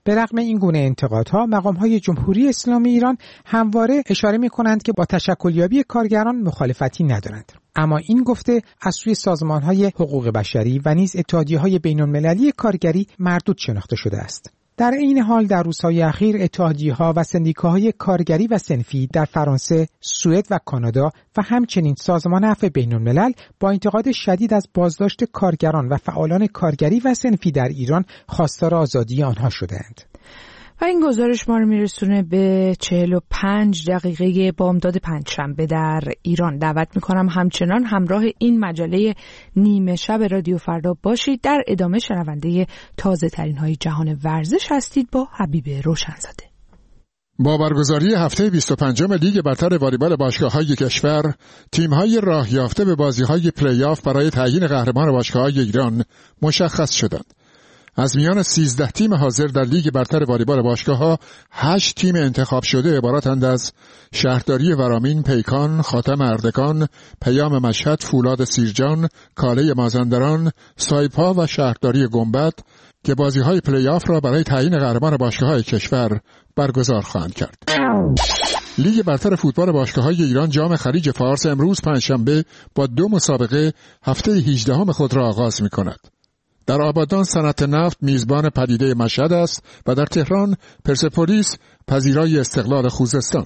به رغم این گونه انتقادها، مقام‌های جمهوری اسلامی ایران همواره اشاره می‌کنند که با تشکلیابی کارگران مخالفتی ندارند. اما این گفته از سوی سازمان‌های حقوق بشری و نیز اتحادیه‌های بین‌المللی کارگری مردود شناخته شده است. در این حال در روزهای اخیر اتحادیه‌ها و سندیکاهای کارگری و صنفی در فرانسه، سوئد و کانادا و همچنین سازمان عفو بین‌الملل با انتقاد شدید از بازداشت کارگران و فعالان کارگری و صنفی در ایران خواستار آزادی آنها شدند. و این گزارش ما رو میرسونه به چهل و پنج دقیقه بامداد پنجشنبه در ایران. دعوت میکنم همچنان همراه این مجله نیمه شب رادیو فردا باشید. در ادامه شنونده تازه ترین های جهان ورزش هستید با حبیب روشنزاده. با برگزاری هفته بیست و پنجم لیگ برتر والیبال باشگاه‌های کشور، تیم‌های راه یافته به بازی‌های پلی‌آف برای تعیین قهرمان باشگاه‌های ایران مشخص شدند. از میان سیزده تیم حاضر در لیگ برتر والیبال باشگاه‌ها، هشت تیم انتخاب شده عبارتند از شهرداری ورامین، پیکان، خاتم اردکان، پیام مشهد، فولاد سیرجان، کاله مازندران، سایپا و شهرداری گنبد که بازی‌های پلی‌آف را برای تعیین قهرمان باشگاه‌های کشور برگزار خواهند کرد. لیگ برتر فوتبال باشگاه‌های ایران جام خلیج فارس امروز پنجشنبه با دو مسابقه هفته هجدهم خود را آغاز می‌کند. در آبادان صنعت نفت میزبان پدیده مشهد است و در تهران پرسپولیس پذیرای استقلال خوزستان.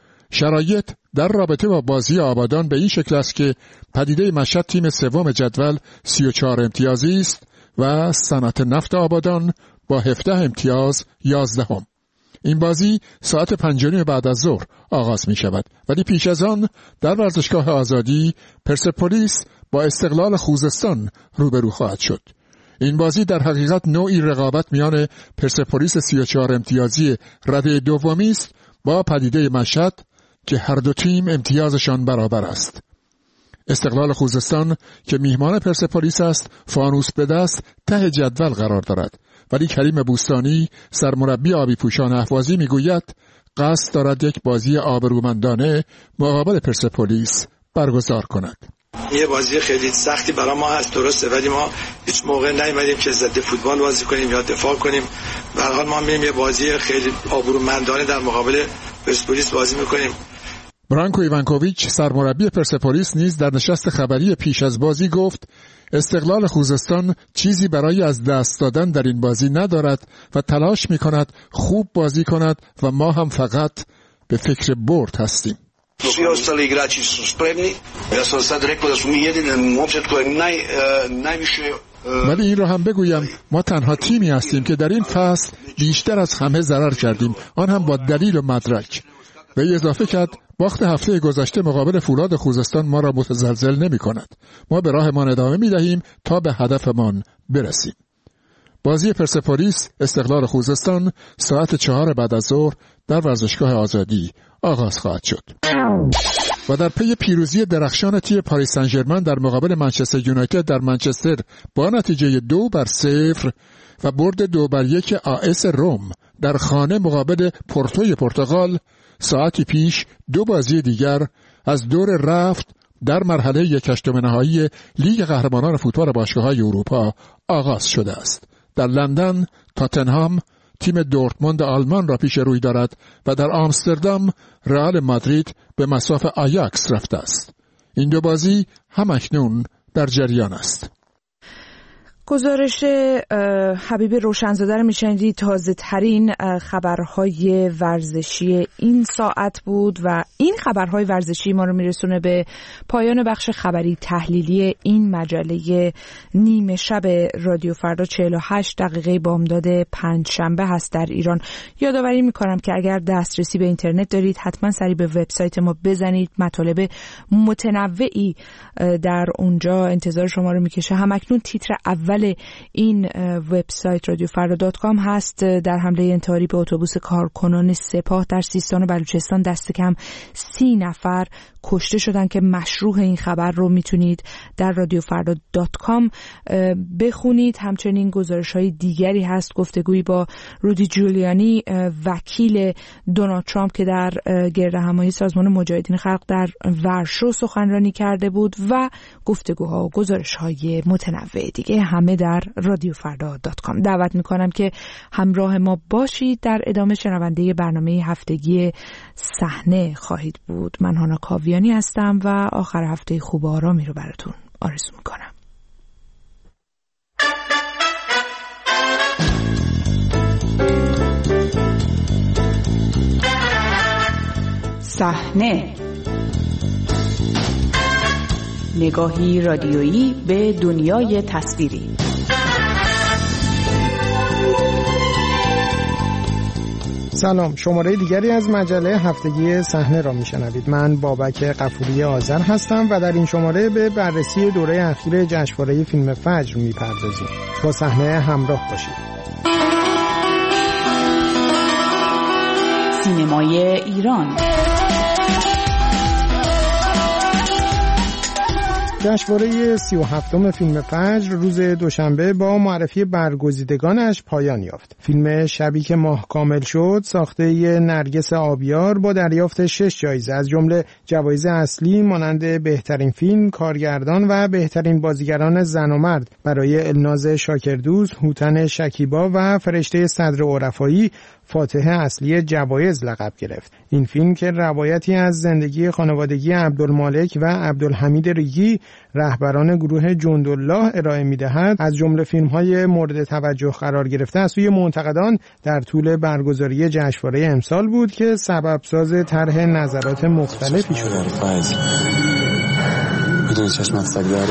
شرایط در رابطه با بازی آبادان به این شکل است که پدیده مشهد تیم سوم جدول سی و چهار امتیازی است و صنعت نفت آبادان با هفده امتیاز یازدهم. این بازی ساعت پنج و نیم بعد از ظهر آغاز می شود، ولی پیش از آن در ورزشگاه آزادی پرسپولیس با استقلال خوزستان روبرو خواهد شد. این بازی در حقیقت نوعی رقابت میان پرسپولیس سی و چهار امتیازی رده دومی است با پدیده مشهد که هر دو تیم امتیازشان برابر است. استقلال خوزستان که میهمان پرسپولیس است فانوس به دست ته جدول قرار دارد، ولی کریم بوستانی سرمربی آبی پوشان اهوازی میگوید قصد دارد یک بازی آبرومندانه مقابل پرسپولیس برگزار کند. یه بازی خیلی سختی برای ما هست، درسته، ولی ما هیچ موقع نیومدیم که ضد فوتبال بازی کنیم یا دفاع کنیم. به هر حال ما میریم یه بازی خیلی آبرومندانه در مقابل پرسپولیس بازی میکنیم. برانکو ایوانکوویچ سرمربی پرسپولیس نیز در نشست خبری پیش از بازی گفت استقلال خوزستان چیزی برای از دست دادن در این بازی ندارد و تلاش میکند خوب بازی کند و ما هم فقط به فکر برد هستیم. Svi ostali igrači su spremni. Ja sam sad rekao da smo mi jedini momčad koji naj najviše. ولی این را هم بگویم ما تنها تیمی هستیم که در این فصل بیشتر از همه ضرر کردیم، آن هم با دلیل و مدرک. و اضافه کرد باخت هفته گذشته مقابل فولاد خوزستان ما را متزلزل نمی کند. ما به راهمان ادامه می دهیم تا به هدفمان برسیم. بازی پرسپولیس استقلال خوزستان ساعت چهار بعد از ظهر در ورزشگاه آزادی آغاز خواهد شد. و در پی پیروزی درخشان تیم پاریس سن ژرمن در مقابل منچستر یونایتد در منچستر با نتیجه دو بر صفر و برد دو بر یک آس روم در خانه مقابل پورتوی پرتغال، ساعتی پیش دو بازی دیگر از دور رفت در مرحله یک هشتم نهایی لیگ قهرمانان فوتبال باشگاه‌های اروپا آغاز شده است. در لندن تاتنهام تیم دورتموند آلمان را پیش روی دارد و در آمستردام رئال مادرید به مصاف آیاکس رفته است. این دو بازی همکنون در جریان است. گزارش حبیب روشنزاده رو میشنیدید. تازه ترین خبرهای ورزشی این ساعت بود و این خبرهای ورزشی ما رو میرسونه به پایان بخش خبری تحلیلی این مجله نیمه شب رادیو فردا. چهل و هشت دقیقه بامداد پنجشنبه هست در ایران. یادآوری میکنم که اگر دسترسی به اینترنت دارید حتما سری به وبسایت ما بزنید. مطالب متنوعی در اونجا انتظار شما رو میکشه. همکنون تیتر اول این وبسایت رادیو فردا دات کام هست. در حمله انتحاری به اتوبوس کارکنان سپاه در سیستان و بلوچستان دست کم سی نفر کشته شدن که مشروح این خبر رو میتونید در رادیو فردا دات کام بخونید. همچنین گزارش های دیگری هست. گفتگویی با رودی جولیانی وکیل دونالد ترامپ که در گردهمایی سازمان مجاهدین خلق در ورشو سخنرانی کرده بود و گفتگوها و گزارش های متنوع دیگه. همه همه در رادیو فردا دات کام. دعوت میکنم که همراه ما باشید. در ادامه شنونده برنامه هفتگی صحنه خواهید بود. من هانا کاویانی هستم و آخر هفته خوب و آرامی رو براتون آرزو میکنم. صحنه، نگاهی رادیویی به دنیای تصویری. سلام، شماره دیگری از مجله هفتگی صحنه را میشنوید. من بابک غفوری آذر هستم و در این شماره به بررسی دوره اخیر جشنواره فیلم فجر میپردازیم. با صحنه همراه باشید. سینمای ایران. جشنواره سی و هفتم فیلم فجر روز دوشنبه با معرفی برگزیدگانش پایان یافت. فیلم شبی که ماه کامل شد ساخته نرگس آبیار با دریافت شش جایزه از جمله جوایز اصلی مانند بهترین فیلم، کارگردان و بهترین بازیگران زن و مرد برای الناز شاکردوست، هوتن شکیبا و فرشته صدر عرفایی فاتح اصلی جوایز لقب گرفت. این فیلم که روایتی از زندگی خانوادگی عبدالمالک و عبدالحمید ریگی رهبران گروه جندالله ارائه می‌دهد، از جمله فیلم‌های مورد توجه قرار گرفته از سوی منتقدان در طول برگزاری جشنواره امسال بود که سبب ساز طرح نظرات مختلفی شد. می‌دونی چشمت سگ داره؟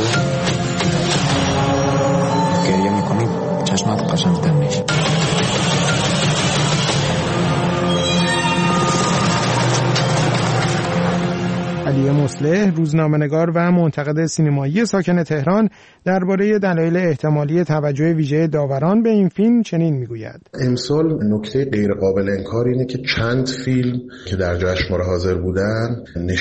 گریه می‌کنی چشمت قشنگ‌تر میشه. علی مصلح، روزنامه‌نگار و منتقد سینمایی ساکن تهران، درباره دلایل احتمالی توجه ویژه داوران به این فیلم چنین میگوید: امسال نکته غیر قابل انکار اینه که چند فیلم که در جشنواره حاضر بودن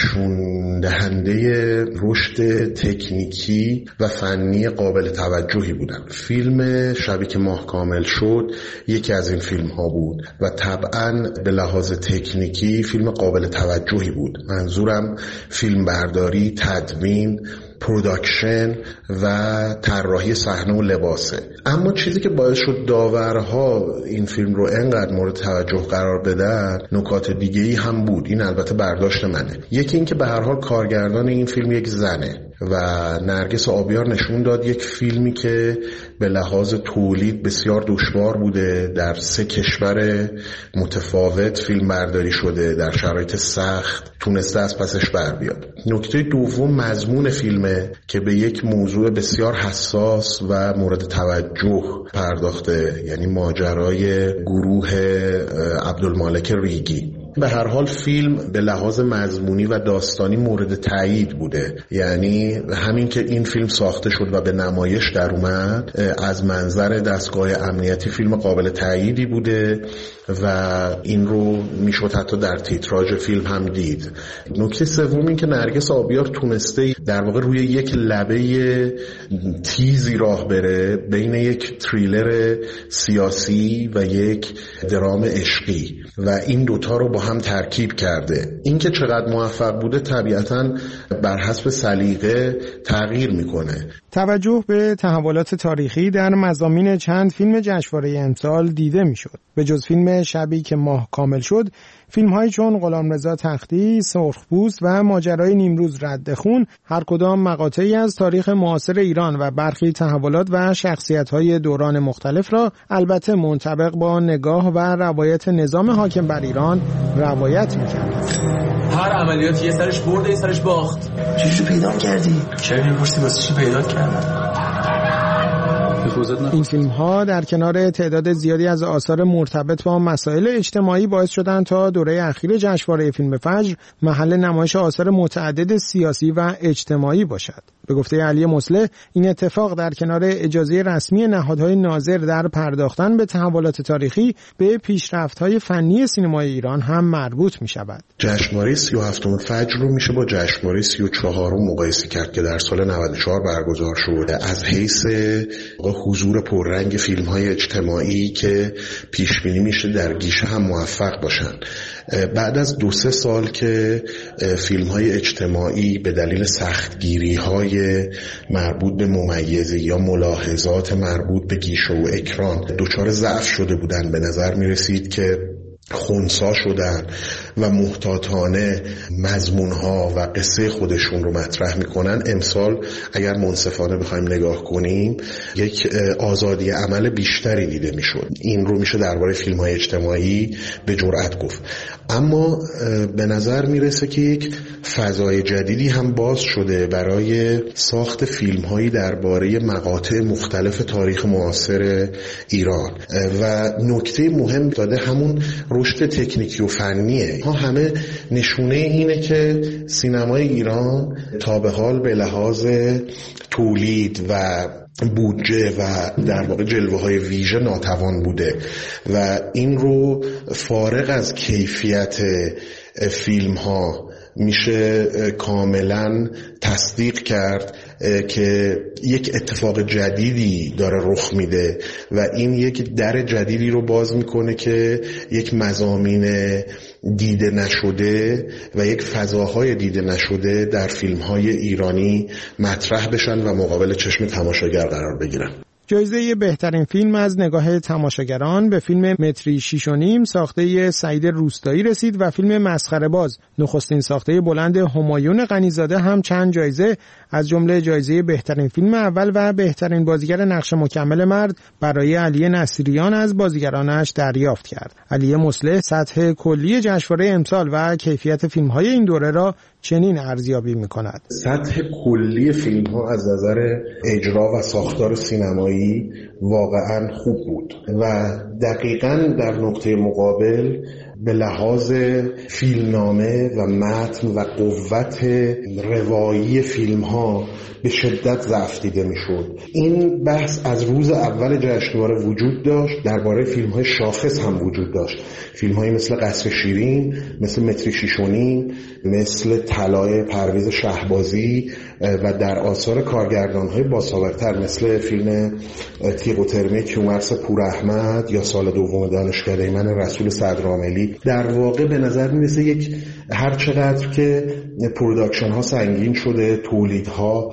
نشون دهنده رشد تکنیکی و فنی قابل توجهی بودن. فیلم شبی که ماه کامل شد یکی از این فیلم ها بود و طبعاً به لحاظ تکنیکی فیلم قابل توجهی بود. منظورم فیلم برداری، تدوین، پروداکشن و طراحی صحنه و لباسه. اما چیزی که باعث شد داورها این فیلم رو انقدر مورد توجه قرار بدن نکات دیگه‌ای هم بود. این البته برداشت منه. یکی این که به هر حال کارگردان این فیلم یک زنه و نرگس آبیار نشون داد یک فیلمی که به لحاظ تولید بسیار دشوار بوده، در سه کشور متفاوت فیلم برداری شده، در شرایط سخت تونسته از پسش بر بیاد. نکته دوم مضمون فیلمه که به یک موضوع بسیار حساس و مورد توجه پرداخته، یعنی ماجرای گروه عبدالمالک ریگی. به هر حال فیلم به لحاظ مضمونی و داستانی مورد تایید بوده، یعنی همین که این فیلم ساخته شد و به نمایش در اومد از منظر دستگاه امنیتی فیلم قابل تاییدی بوده و این رو میشد حتی در تیتراژ فیلم هم دید. نکته سوم این که نرگس آبیار تونسته در واقع روی یک لبه تیزی راه بره بین یک تریلر سیاسی و یک درام عشقی و این دوتا رو با هم ترکیب کرده. این که چقدر موفق بوده طبیعتاً بر حسب سلیقه تغییر میکنه. توجه به تحولات تاریخی در مضامین چند فیلم جشنواره امسال دیده میشد. به جز فیلم شبی که ماه کامل شد، فیلم‌هایی چون غلامرضا تختی، سرخپوست و ماجرای نیمروز رد خون هر کدام مقاطعی از تاریخ معاصر ایران و برخی تحولات و شخصیت‌های دوران مختلف را البته منطبق با نگاه و روایت نظام حاکم بر ایران روایت می‌کرد. هر عملیاتی یه سرش برده یه سرش باخت. چجوری پیدا کردی؟ چرا می‌پرسی واسه چی پیدا کردم؟ این فیلم ها در کنار تعداد زیادی از آثار مرتبط با مسائل اجتماعی باعث شدند تا دوره اخیر جشنواره فیلم فجر محل نمایش آثار متعدد سیاسی و اجتماعی باشد. به گفته علی مصلح، این اتفاق در کنار اجازه رسمی نهادهای ناظر در پرداختن به تحولات تاریخی به پیشرفت‌های فنی سینمای ایران هم مربوط می شود. جشنواره سی و هفتم فجر رو میشه با جشنواره سی و چهارم مقایسه کرد که در سال نود و چهار برگزار شد. از حیث حضور پررنگ فیلم‌های اجتماعی که پیش بینی میشه در گیشه هم موفق باشن. بعد از دو سه سال که فیلم‌های اجتماعی به دلیل سختگیری‌های های مربوط به ممیزی یا ملاحظات مربوط به گیشه و اکران دچار ضعف شده بودن. به نظر می رسید که خنثی شدن و محتاطانه مضمونها و قصه خودشون رو مطرح میکنن. امسال اگر منصفانه بخوایم نگاه کنیم یک آزادی عمل بیشتری دیده میشد. این رو میشه درباره فیلم های اجتماعی به جرئت گفت. اما به نظر میرسه که یک فضای جدیدی هم باز شده برای ساخت فیلم هایی درباره مقاطع مختلف تاریخ معاصر ایران و نکته مهم داده همون رشد تکنیکی و فنیه. ها همه نشونه اینه که سینمای ایران تا به حال به لحاظ تولید و بودجه و در واقع جلوه های ویژه ناتوان بوده و این رو فارغ از کیفیت فیلم ها میشه کاملا تصدیق کرد که یک اتفاق جدیدی داره رخ میده و این یک در جدیدی رو باز میکنه که یک مضامین دیده نشده و یک فضاهای دیده نشده در فیلم‌های ایرانی مطرح بشن و مقابل چشم تماشاگر قرار بگیرن. جایزه بهترین فیلم از نگاه تماشاگران به فیلم متری شیش و نیم ساخته سعید روستایی رسید و فیلم مسخره باز نخستین ساخته بلند همایون غنیزاده هم چند جایزه از جمله جایزه بهترین فیلم اول و بهترین بازیگر نقش مکمل مرد برای علی نصیریان از بازیگرانش دریافت کرد. علی مصلح سطح کلی جشنواره امسال و کیفیت فیلم‌های این دوره را چنین ارزیابی می‌کند. سطح کلی فیلم‌ها از نظر اجرا و ساختار سینمایی واقعاً خوب بود و دقیقاً در نقطه مقابل به لحاظ فیلمنامه و متن و قوت روایی فیلم‌ها به شدت ضعف دیده می‌شد. این بحث از روز اول جشنواره وجود داشت، درباره فیلم‌های شاخص هم وجود داشت. فیلم‌هایی مثل قصر شیرین، مثل متری شیش و نیم، مثل طلای پرویز شهبازی و در آثار کارگردان‌های باسابقه‌تر مثل فیلم تیغ و ترمه کیومرث پوراحمد یا سال دوم دانشکده من رسول صدرعاملی. در واقع به نظر میرسه یک هر چقدر که پروداکشن ها سنگین شده، تولیدها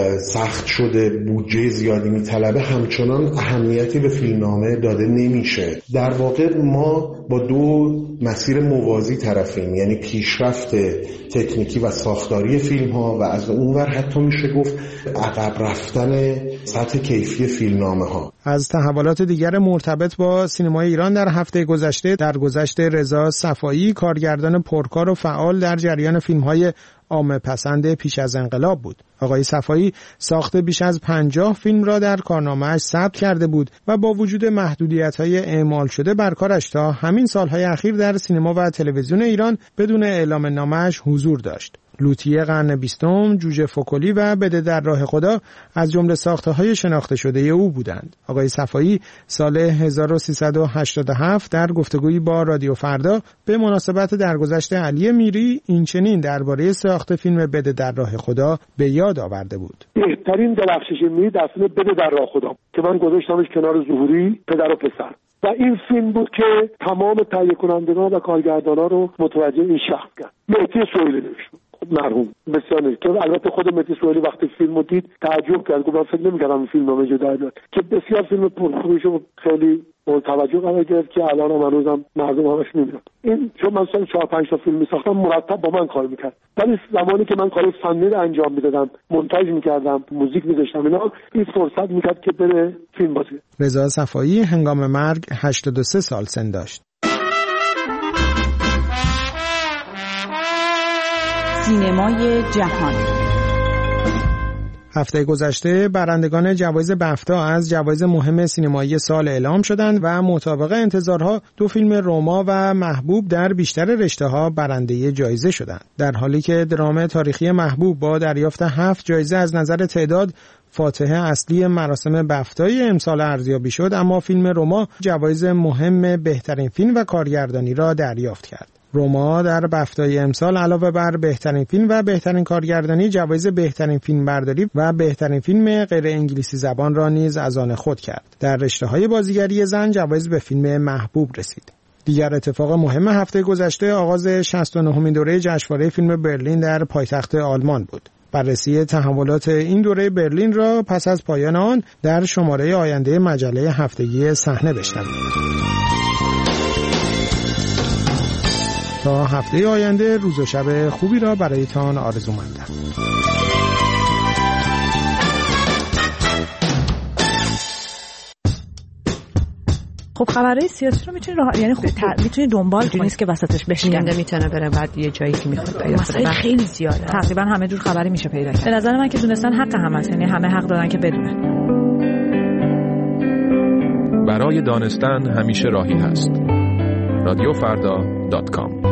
سخت شده، بودجه زیادی میطلبه، همچنان اهمیتی به فیلمنامه داده نمیشه. در واقع ما با دو مسیر موازی طرفیم، یعنی پیشرفت تکنیکی و ساختاری فیلم ها و از اونور حتی میشه گفت عقب رفتن سطح کیفی فیلمنامه ها. از تحولات دیگر مرتبط با سینمای ایران در هفته گذشته در گذشته رضا صفایی کارگردان پرکار و فعال در جریان فیلم‌های عامه پسند پیش از انقلاب بود. آقای صفایی ساخت بیش از پنجاه فیلم را در کارنامه‌اش ثبت کرده بود و با وجود محدودیت‌های اعمال شده بر کارش تا همین سالهای اخیر در سینما و تلویزیون ایران بدون اعلام نامه‌اش حضور داشت. لوطی قرن بیستم، جوجه فکلی و بده در راه خدا از جمله ساخته‌های شناخته شده او بودند. آقای صفایی سال هزار و سیصد و هشتاد و هفت در گفتگویی با رادیو فردا به مناسبت درگذشت علی میری این چنین درباره ساخت فیلم بده در راه خدا به یاد آورده بود. بهترین درخشش میری در فیلم بده در راه خدا که من گذاشتمش کنار ظهوری پدر و پسر و این فیلم بود که تمام تهیه کنندگان و کارگردانان رو متوجه این شخص کرد. مهدی سهیلی نوشت مرحوم بسیار نیست که البته خود مهدی سهیلی وقتی فیلم رو دید تعجب کرد، گفت من فکر نمی‌کردم این فیلم نامه جدا بیاد که بسیار فیلم پرفروش و خیلی مورد توجه قرار گرفت که الان هم هنوزم مردم همش می‌بینن. این چون من سال چهار پنج تا فیلم می‌ساختم مرتب با من کار می‌کرد، ولی زمانی که من کار فنی رو انجام می‌دادم، مونتاژ می‌کردم، موزیک می‌ذاشتم، اینا این فرصت می‌کرد که بره فیلم بازی. رضا صفایی هنگام مرگ هشتاد و سه سال سن داشت. سینمای جهان. هفته گذشته برندگان جوایز بفتا از جوایز مهم سینمایی سال اعلام شدند و مطابق انتظارها دو فیلم روما و محبوب در بیشتر رشته‌ها برنده جایزه شدند. در حالی که درام تاریخی محبوب با دریافت هفت جایزه از نظر تعداد فاتح اصلی مراسم بفتای امسال ارزیابی شد، اما فیلم روما جوایز مهم بهترین فیلم و کارگردانی را دریافت کرد. روما در بفتای امسال علاوه بر بهترین فیلم و بهترین کارگردانی جوایز بهترین فیلم برداری و بهترین فیلم غیر انگلیسی زبان را نیز از آن خود کرد. در رشته‌های بازیگری زن جوایز به فیلم محبوب رسید. دیگر اتفاق مهم هفته گذشته آغاز شصت و نهمین دوره جشنواره فیلم برلین در پایتخت آلمان بود. بررسی تحولات این دوره برلین را پس از پایان آن در شماره آینده مجله هفتگی صحنه بشنوید. تا هفته آینده روز و شب خوبی را برایتان آرزومندم. خب خبرهای سیاسی رو میتونی راه... یعنی خب تر... میتونی دنبال کنی، نیست که وسطش بشکنه، میتونه بره بعد یه جایی که میخواد پیدا کنه. خیلی زیاده، تقریبا همه جور خبری میشه پیدا کرد. به نظر من که دونستن حق هم هست، یعنی همه حق دارن که بدونن. برای دانستن همیشه راهی هست. رادیو فردا دات کام.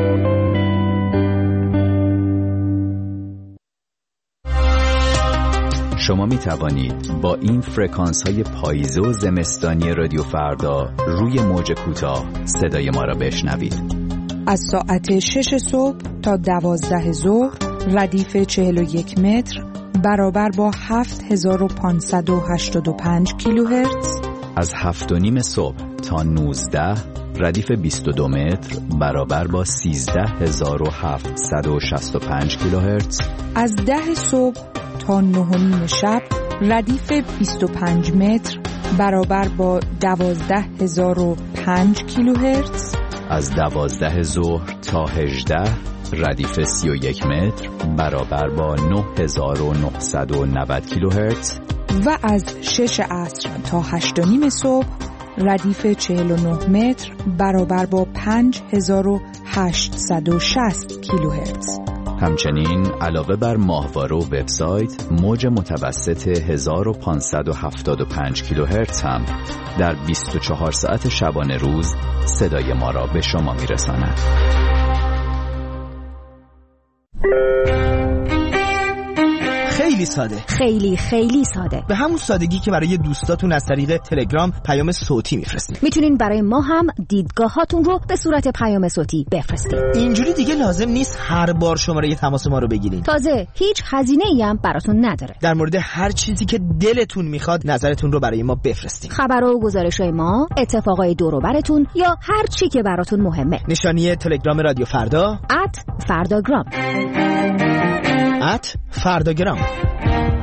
شما می توانید با این فرکانس های پاییزه و زمستانی رادیو فردا روی موج کوتاه صدای ما را بشنوید. از ساعت شش صبح تا دوازده ظهر ردیف چهل و یک متر برابر با هفت هزار و پانصد و هشتاد و پنج کیلوهرتز. از هفت و نیم صبح تا نوزده ردیف بیست و دو متر برابر با سیزده هزار و هفتصد و شصت و پنج کیلوهرتز. از ده صبح تا نه و نیم شب ردیف بیست و پنج متر برابر با دوازده هزار و پنج کیلوهرتز. از دوازده ظهر تا هجده ردیف سی و یک متر برابر با نه هزار و نهصد و نود کیلوهرتز. و از شش عصر تا هشت و نیم صبح ردیف چهل و نه متر برابر با پنج هزار و هشتصد و شصت کیلوهرتز. همچنین علاوه بر ماهواره و وبسایت، موج متوسط هزار و پانصد و هفتاد و پنج کیلوهرتز هم در بیست و چهار ساعت شبانه روز صدای ما را به شما میرساند. خیلی ساده، خیلی خیلی ساده، به همون سادگی که برای دوستاتون از طریق تلگرام پیام صوتی میفرستید. میتونین برای ما هم دیدگاهاتون رو به صورت پیام صوتی بفرستید. اینجوری دیگه لازم نیست هر بار شماره تماس ما رو بگیرین. تازه هیچ هزینه‌ای هم براتون نداره. در مورد هر چیزی که دلتون میخواد نظرتون رو برای ما بفرستید. خبرها و گزارش‌های ما، اتفاقای دور و برتون یا هر چی که براتون مهمه. نشانی تلگرام رادیو فردا ات فرداگرام ات فرداگرام